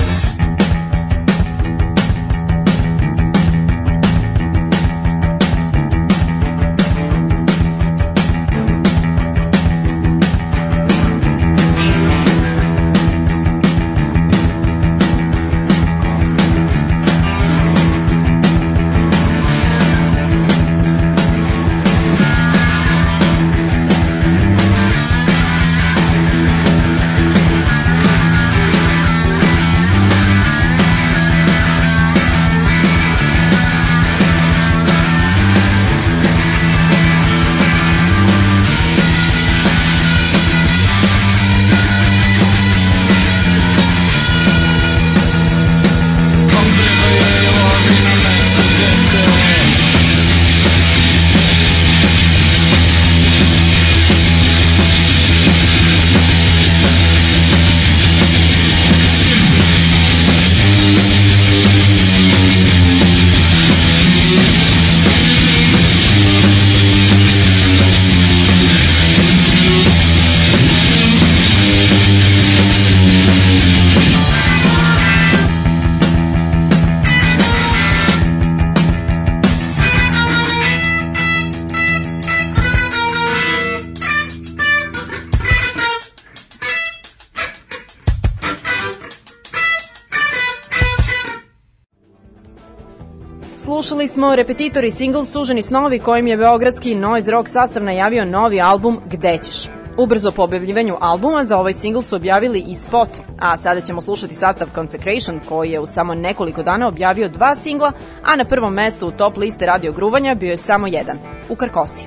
Slušali smo Repetitor i singl Suženi snovi kojim je beogradski noise rock sastav najavio novi album Gde ćeš. Ubrzo po objavljivanju albuma za ovaj singl su objavili i spot, a sada ćemo slušati sastav Consecration koji je u samo nekoliko dana objavio 2 singla, a na prvom mestu u top liste Radio Gruvanja bio je samo jedan, U Karkosi.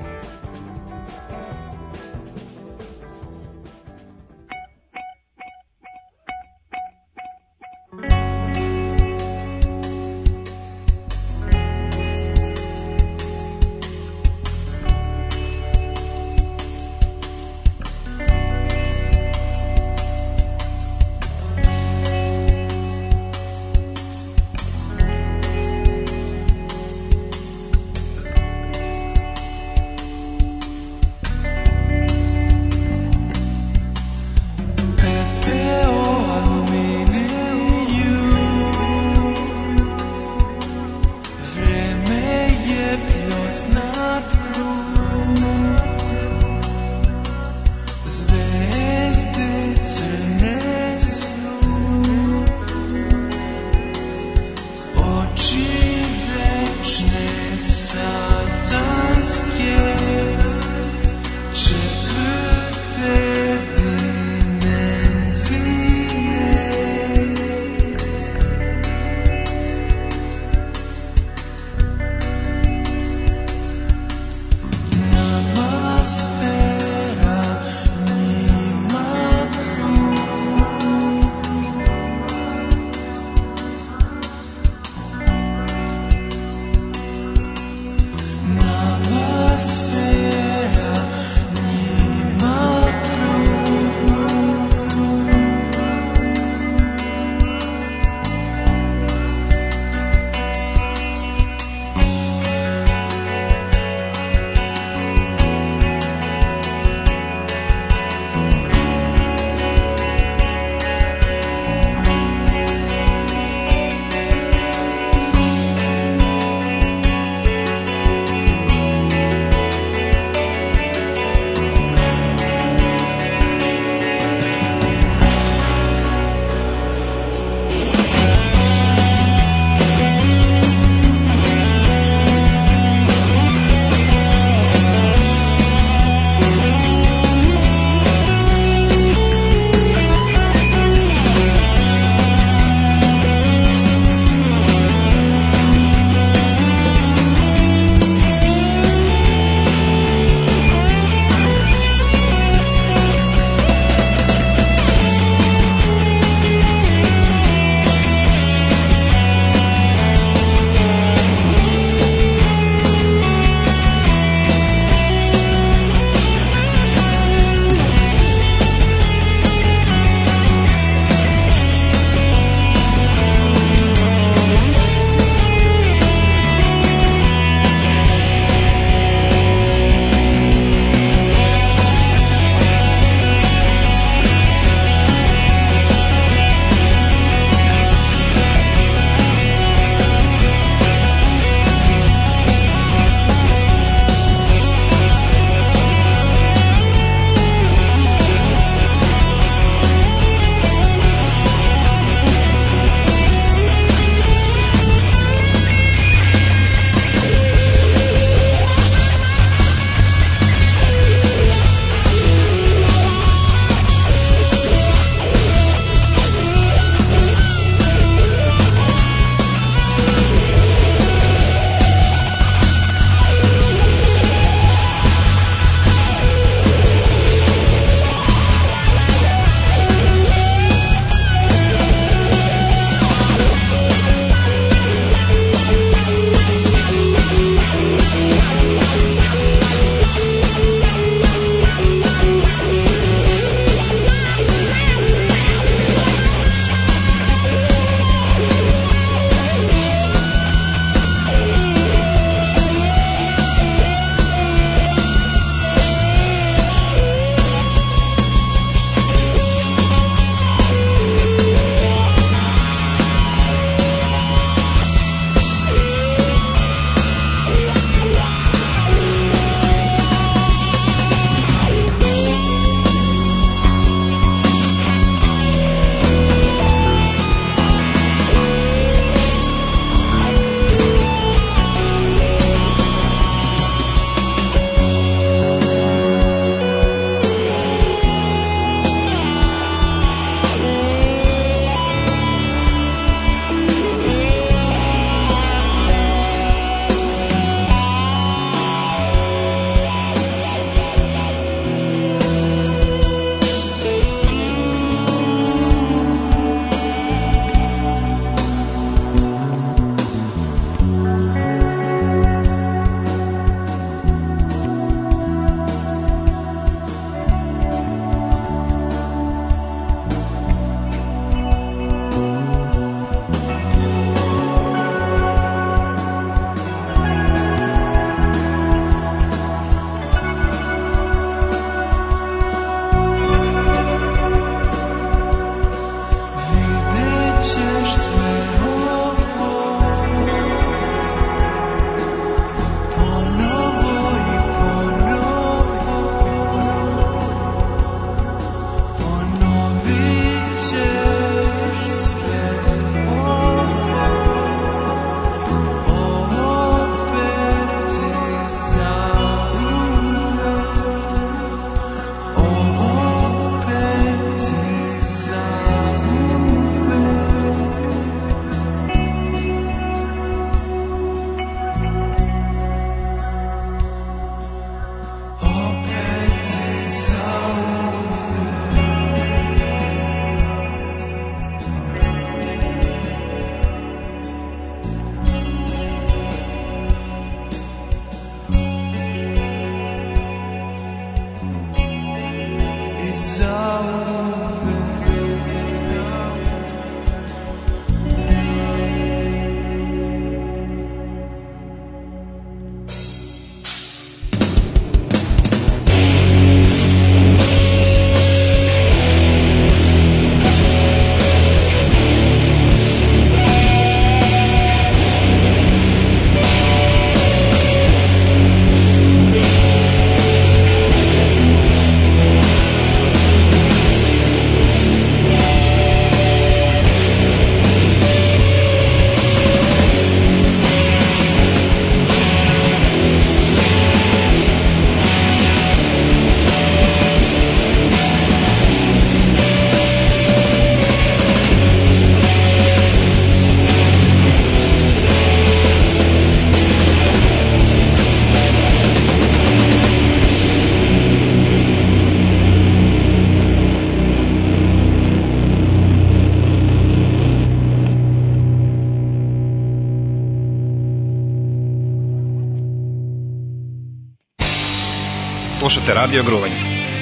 slušate Radio Gruvanje.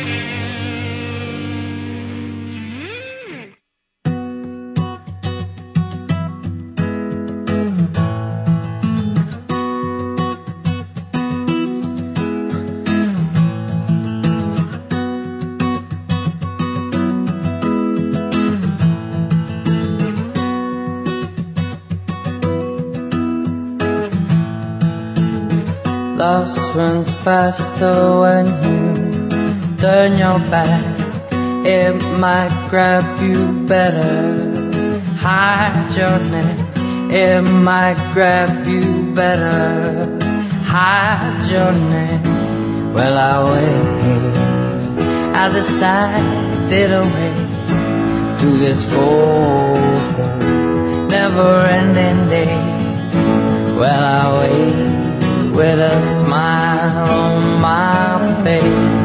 Love runs faster when you turn your back. It might grab you better. Hide your neck. It might grab you better. Hide your neck. Well, I wait at the side, did away to this cold, never-ending day. Well, I wait with a smile on my face.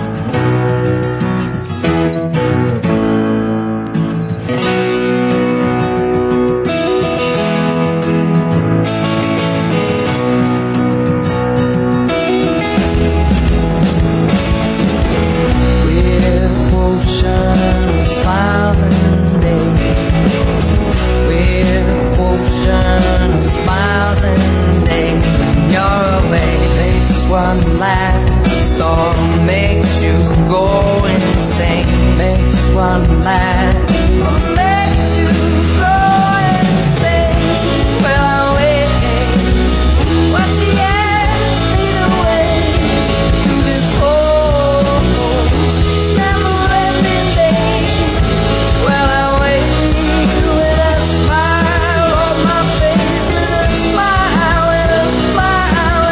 With ocean smiles and days, with ocean of smiles and days. You're away, makes one last storm, makes you go insane, makes one last, makes you go insane. Well, I wait, while she asked me to wait through this whole never-ending day. Well, I wait with a smile on my face, with a smile, with a smile.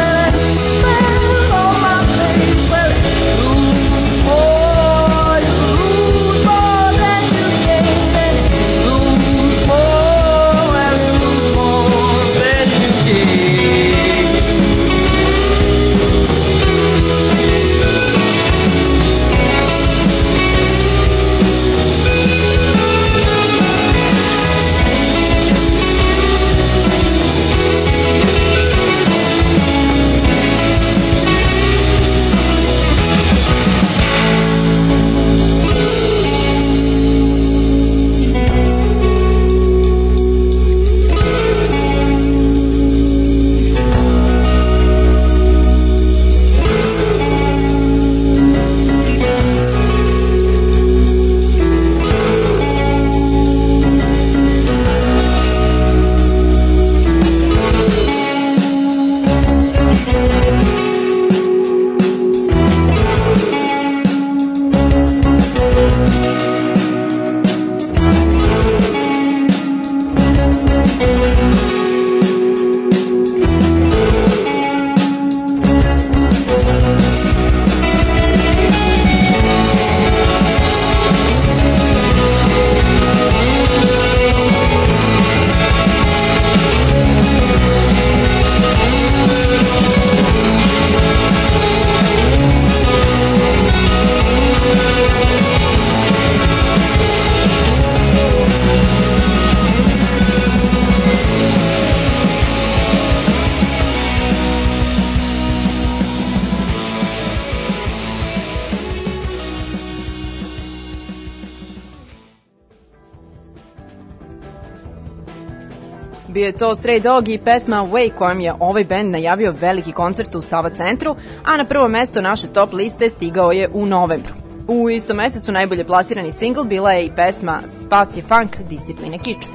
Bio je to Stray Dog i pesma Way kojom je ovaj bend najavio veliki koncert u Sava centru, a na prvo mesto naše top liste stigao je u novembru. U istom mesecu najbolje plasirani singl bila je i pesma Spas je funk, discipline kičme.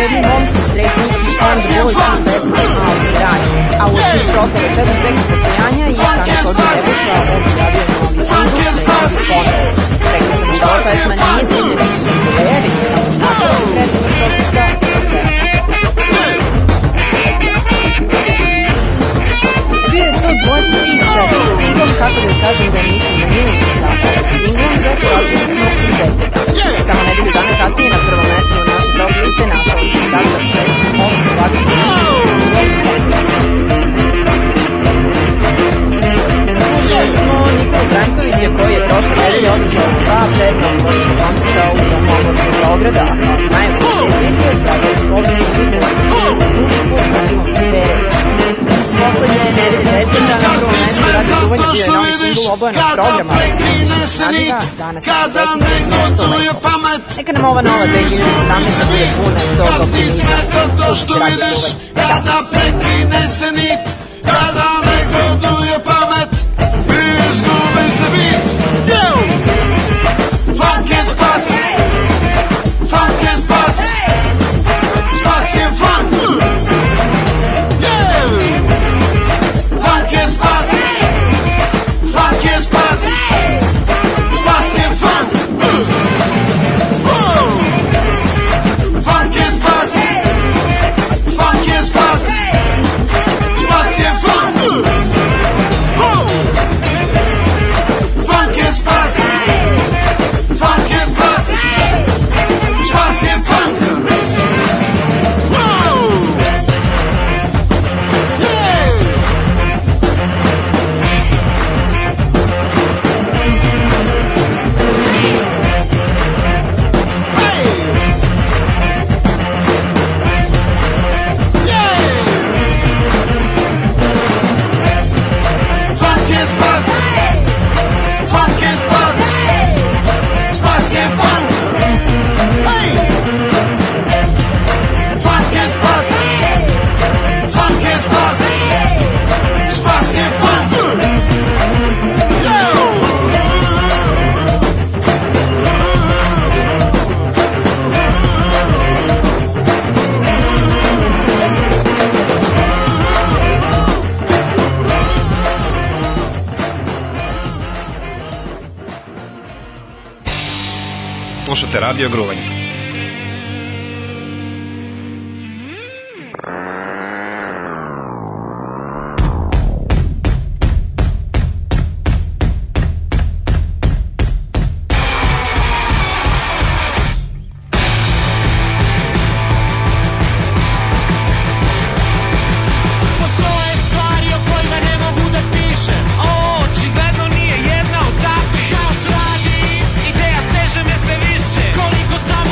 jedni momci Straight Nicky and the Boys i pesma House radi. A u oči proslave 4 veka postojanja i Tanatos Nebojša objavio novi singl Straight Nicky Ponovo. Rekli sam da ova pesma nije snimljena iz Nikolije, već je samo nastavljena kreativnog procesa. Bio je to dvojci sa hit singlom, kako da kažem da nisam na minuti sa ovim singlom, zakročili smo u decembra. Samo nedelju dana kasnije na prvom mestu naše top liste našao se sastav 6-8-20 singlom. Slušali smo Nikolu Brankovića koji je prošle nedelje održao 2 prednovogodišnja koncerta u Domu omladine Beograda, a kao najveći izvitio kada je spolni singl u Čuliku nazivom Perević. Poslednje nedelje decembra na prvom mestu Radio Gruvanja bio je novi singl obojenog programa naziva Danas se desiti nešto lepo. Neka nam ova nova 2017 bude puna tog optimizma. Slušajte Radio Gruvanja. Kada prekine se nit, kada ne hoduje pamet, izgubi se bit. Funk je spas, funk je spas, spas je funk. Funk je spas, funk je spas, spas je funk. Funk je spas, funk je spas, spas je funk. Funk je spas, funk je spas, spas je funk. Slušate Radio Gruvanje. Koliko sam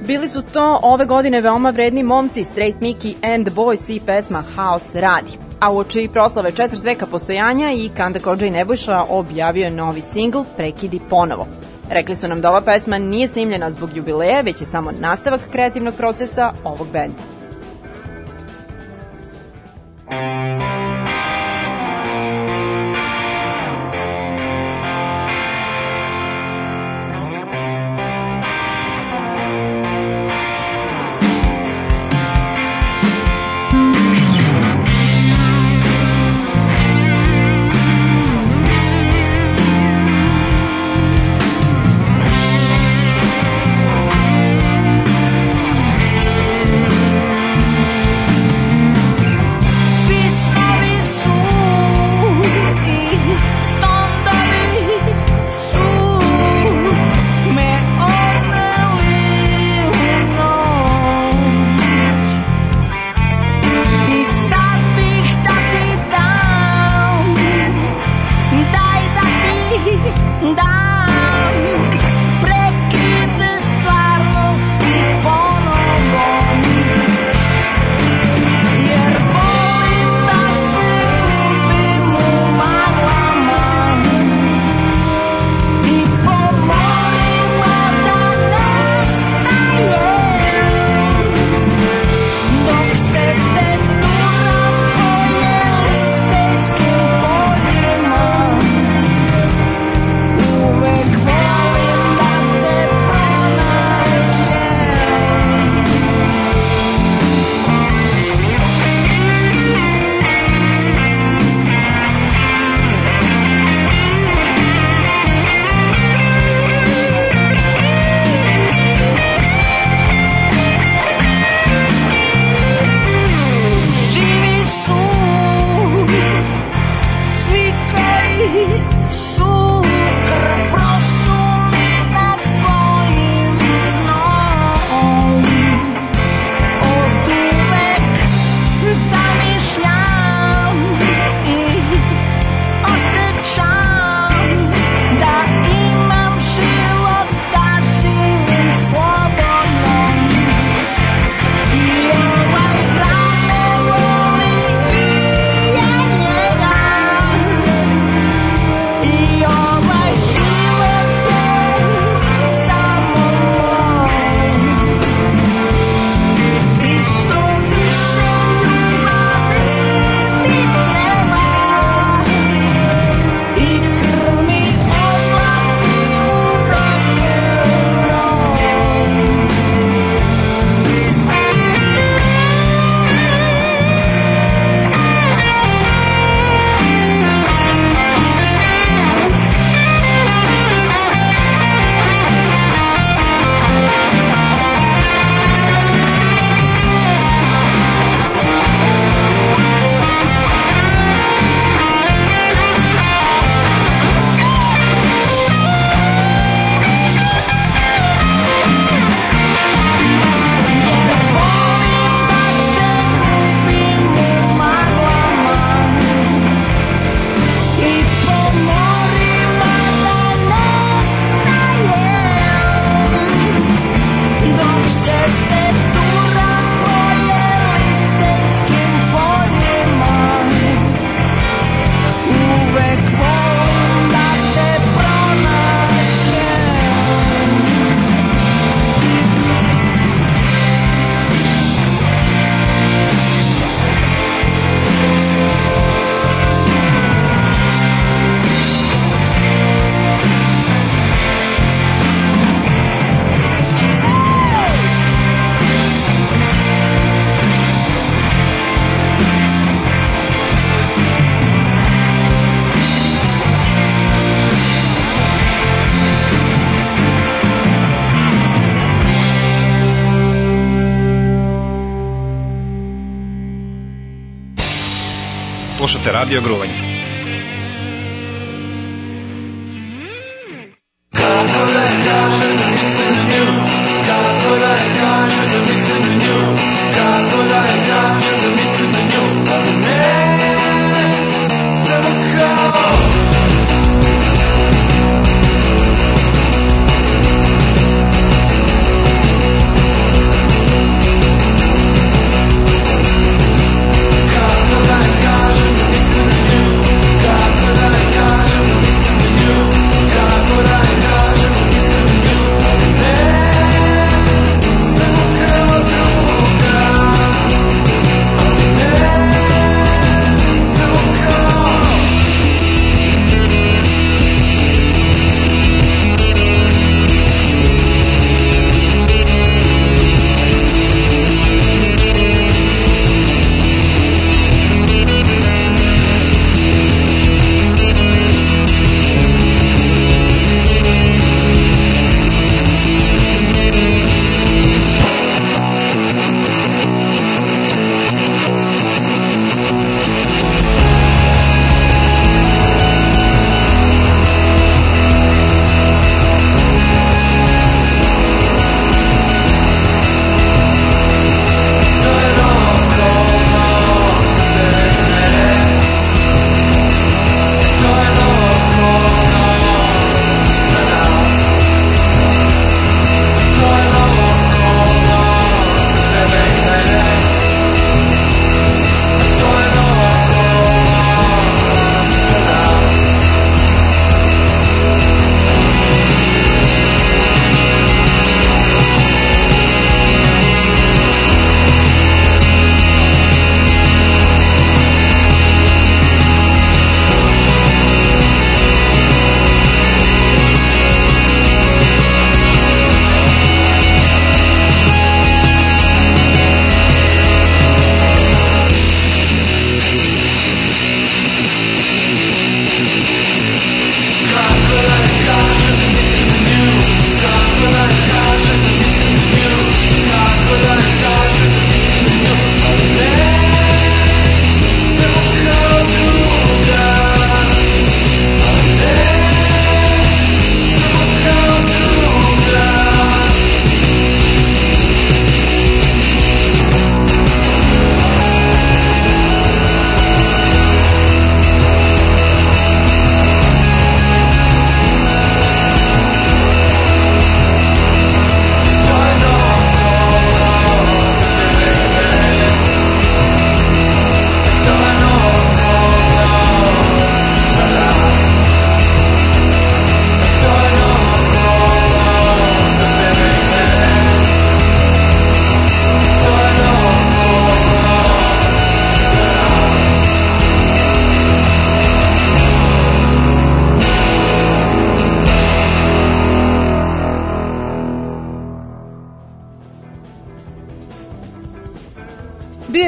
Bili su to ove godine veoma vredni momci Straight Mickey and the Boys i pesma House radi. A uoči proslave četvrt veka postojanja i Kanda Kodža i Nebojša objavio je novi singl Prekidi ponovo. Rekli su nam da ova pesma nije snimljena zbog jubileja, već je samo nastavak kreativnog procesa ovog benda. Slušate Radio Gruvanje. Kako da kažem da mislim na nju, kako da kažem da mislim na nju, kako da kažem da mislim na nju, ali ne, samo kao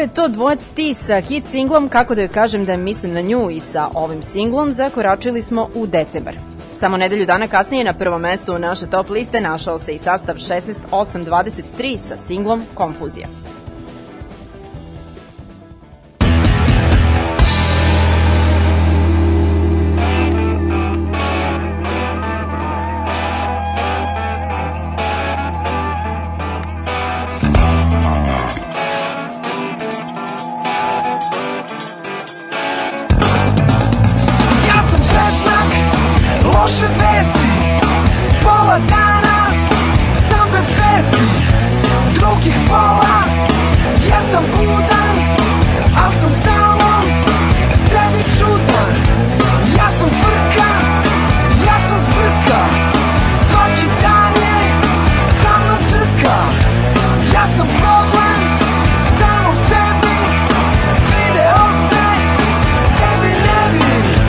je to dvojac Ti sa hit singlom Kako da joj kažem da mislim na nju i sa ovim singlom zakoračili smo u decembar. Samo nedelju dana kasnije na prvom mestu naše top liste našao se i sastav 16823 sa singlom Konfuzija. Loše vesti, pola dana sam bez svesti, drugih pola ja sam budan, al sam samo sebi čudan. Ja sam frka, ja sam zbrka, svaki dan je sa mnom trka. Ja sam problem, samom sebi, svideo se, tebi ne bi.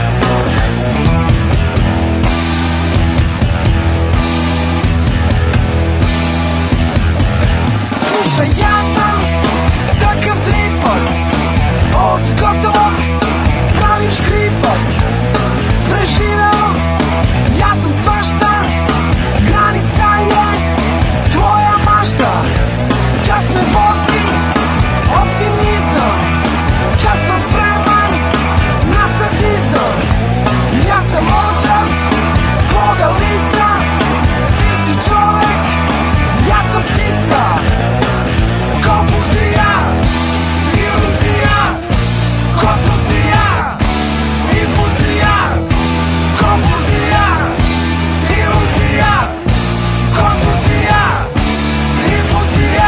Ja sam takav dripac, od gotovog pravim škripac. Preživeo, ja sam svašta, granica je tvoja mašta. Čas me vozi optimizam, čas sam spreman na sadizam. Ja sam odraz tvoga lica, ti si čovek, ja sam ptica. Konfuzija, iluzija, konfuzija, infuzija. Konfuzija, iluzija, konfuzija, infuzija.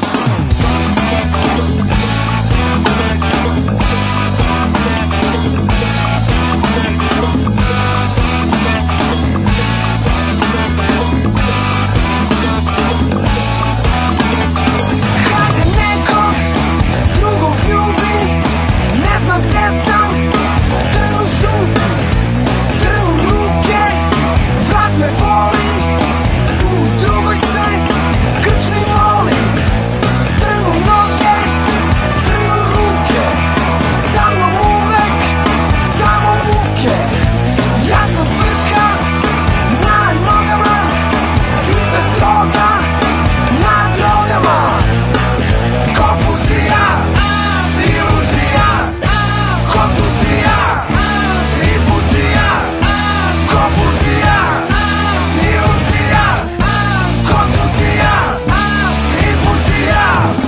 Gde sam, trnu zubi, trnu ruke, vrat me boli, u drugoj se krčmi moli. Trnu noge, trnu ruke, sa mnom uvek, samo muke. Ja sam frka na nogama i bez droga, na drogama. Konfuzija, iluzija, konfuzija, infuzija. Konfuzija, iluzija, konfuzija, infuzija.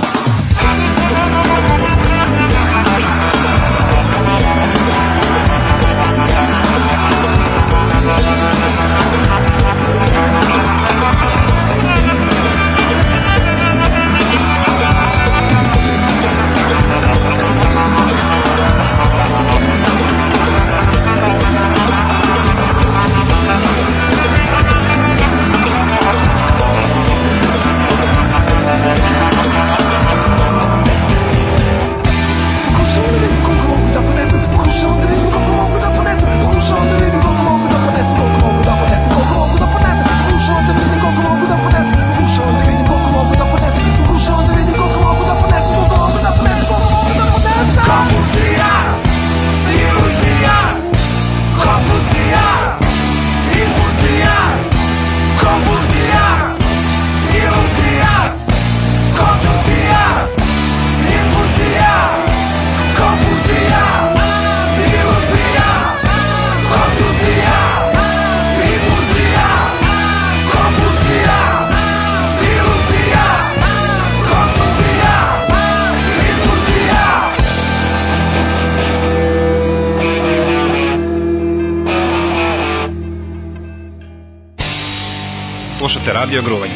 Slušate Radio Gruvanje.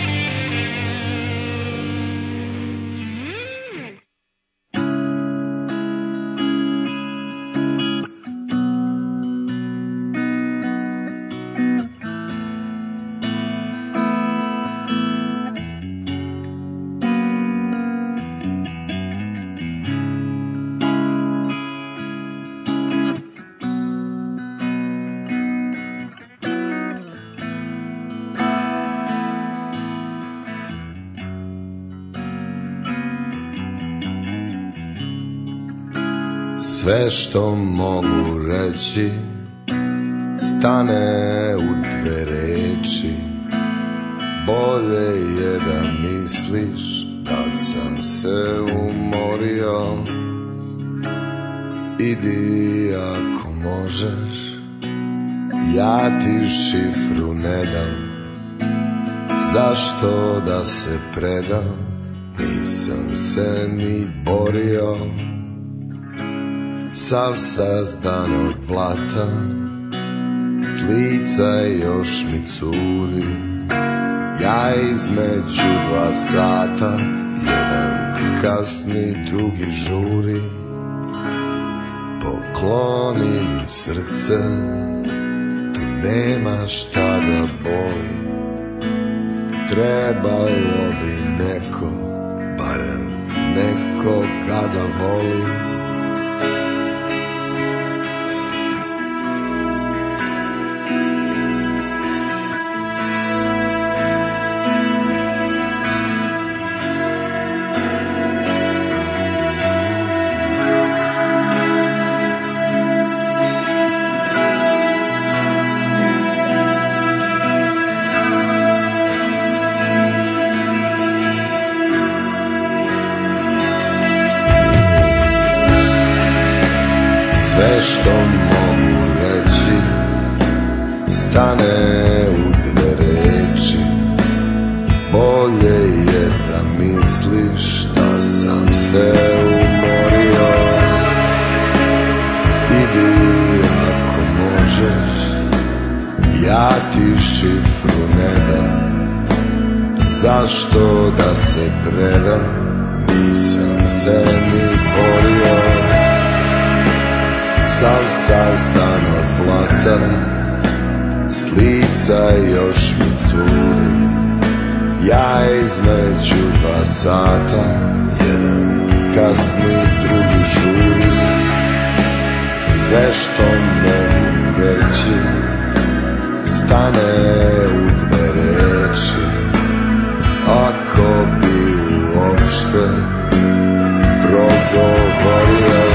Sve što mogu reći stane u dve reči. Bolje je da misliš da sam se umorio. Idi ako možeš, ja ti šifru ne dam. Zašto da se predam, nisam se ni borio. Sav sazdan od blata, s lica još mi curi. Ja između 2 sata, jedan kasni, drugi žuri. Pokloni mi srce, tu nema šta da boli. Trebalo bi neko, barem nekoga da voli. Sve što mogu reći stane u dve reči. Bolje je da misliš da sam se umorio. Idi ako možeš, ja ti šifru ne dam. Zašto da se predam, nisam se ni borio. Sav sazdan od blata, s lica još mi curi. Ja između 2 sata, jedan kasni, drugi žuri. Sve što mogu reći stane u dve reči. Ako bi uopšte progovorio.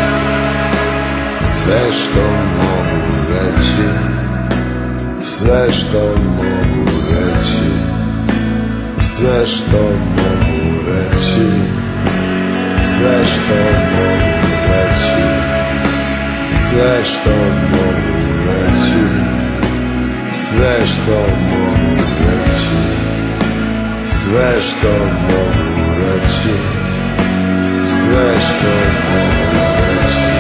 Sve što mogu reći, sve što mogu reći, sve što mogu reći, sve što mogu reći, sve što mogu reći, sve što mogu reći, sve što mogu reći, sve što mogu reći.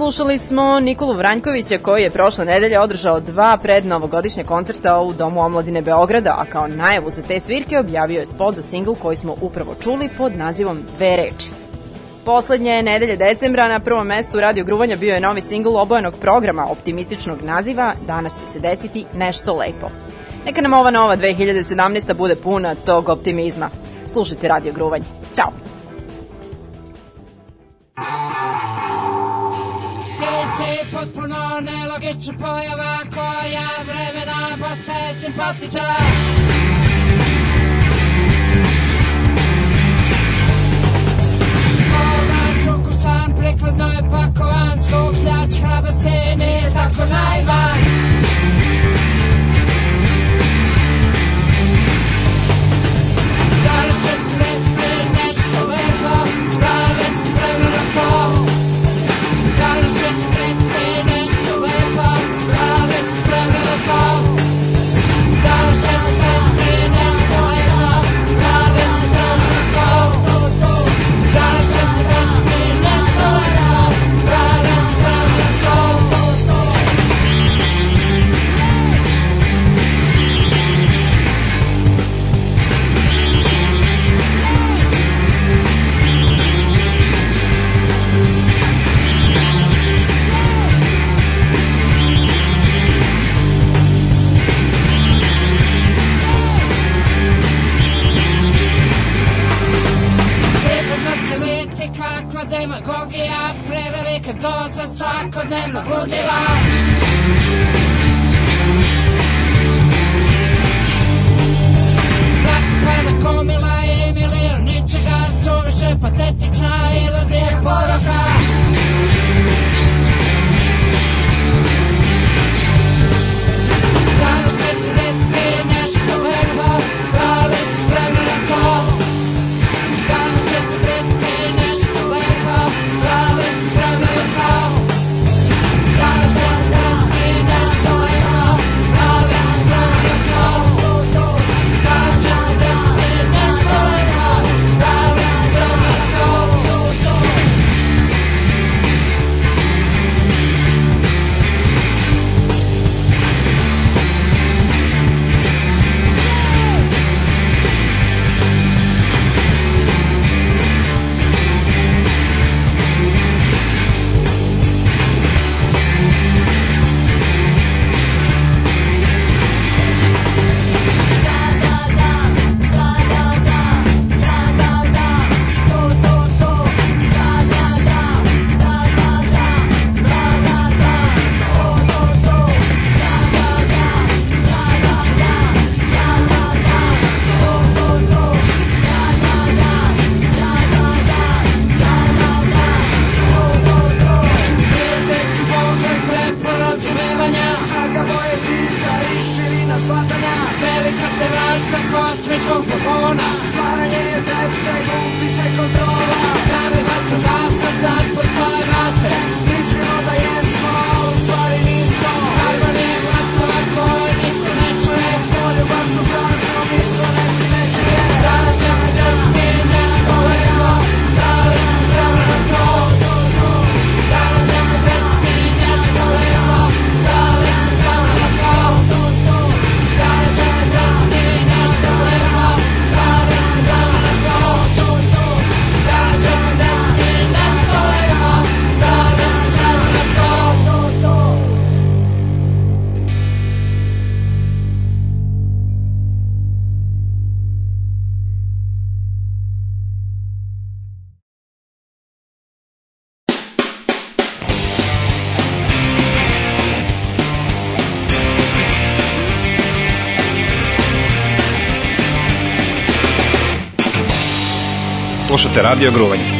Slušali smo Nikolu Vranjkovića koji je prošle nedelje održao 2 prednovogodišnje koncerta u Domu omladine Beograda, a kao najavu za te svirke objavio je spot za singl koji smo upravo čuli pod nazivom Dve reči. Poslednje nedelje decembra na prvom mestu Radio Gruvanja bio je novi singl obojenog programa optimističnog naziva Danas će se desiti nešto lepo. Neka nam ova nova 2017. bude puna tog optimizma. Slušajte Radio Gruvanje. Ćao! Tići potpuno nelogična pojava koja vremena postaje simpatična. Čukušan, prikladno je pakovan, skupljač hrabrosti nije tako naivan. Da li će se desiti nešto lepo, da li si spremna na to? Da li će se desiti nešto lepo, da li si spremna na to? Da li će se desiti nešto lepo, da li si spremna na to? Da li će se desiti nešto lepo, da li si spremna na to? Kakva demagogija, prevelika doza svakodnevnog ludila. Zaspana komila i milion ničega, suviše patetična iluzija poroka. Danas će se desiti nešto lepo, da li si spremna na to? Danas će se desiti nešto lepo, da li si spremna na to? Danas će se desiti nešto lepo, da li si spremna na to? Danas će se desiti nešto lepo, da li si spremna na to? Slušate Radio Gruvanje.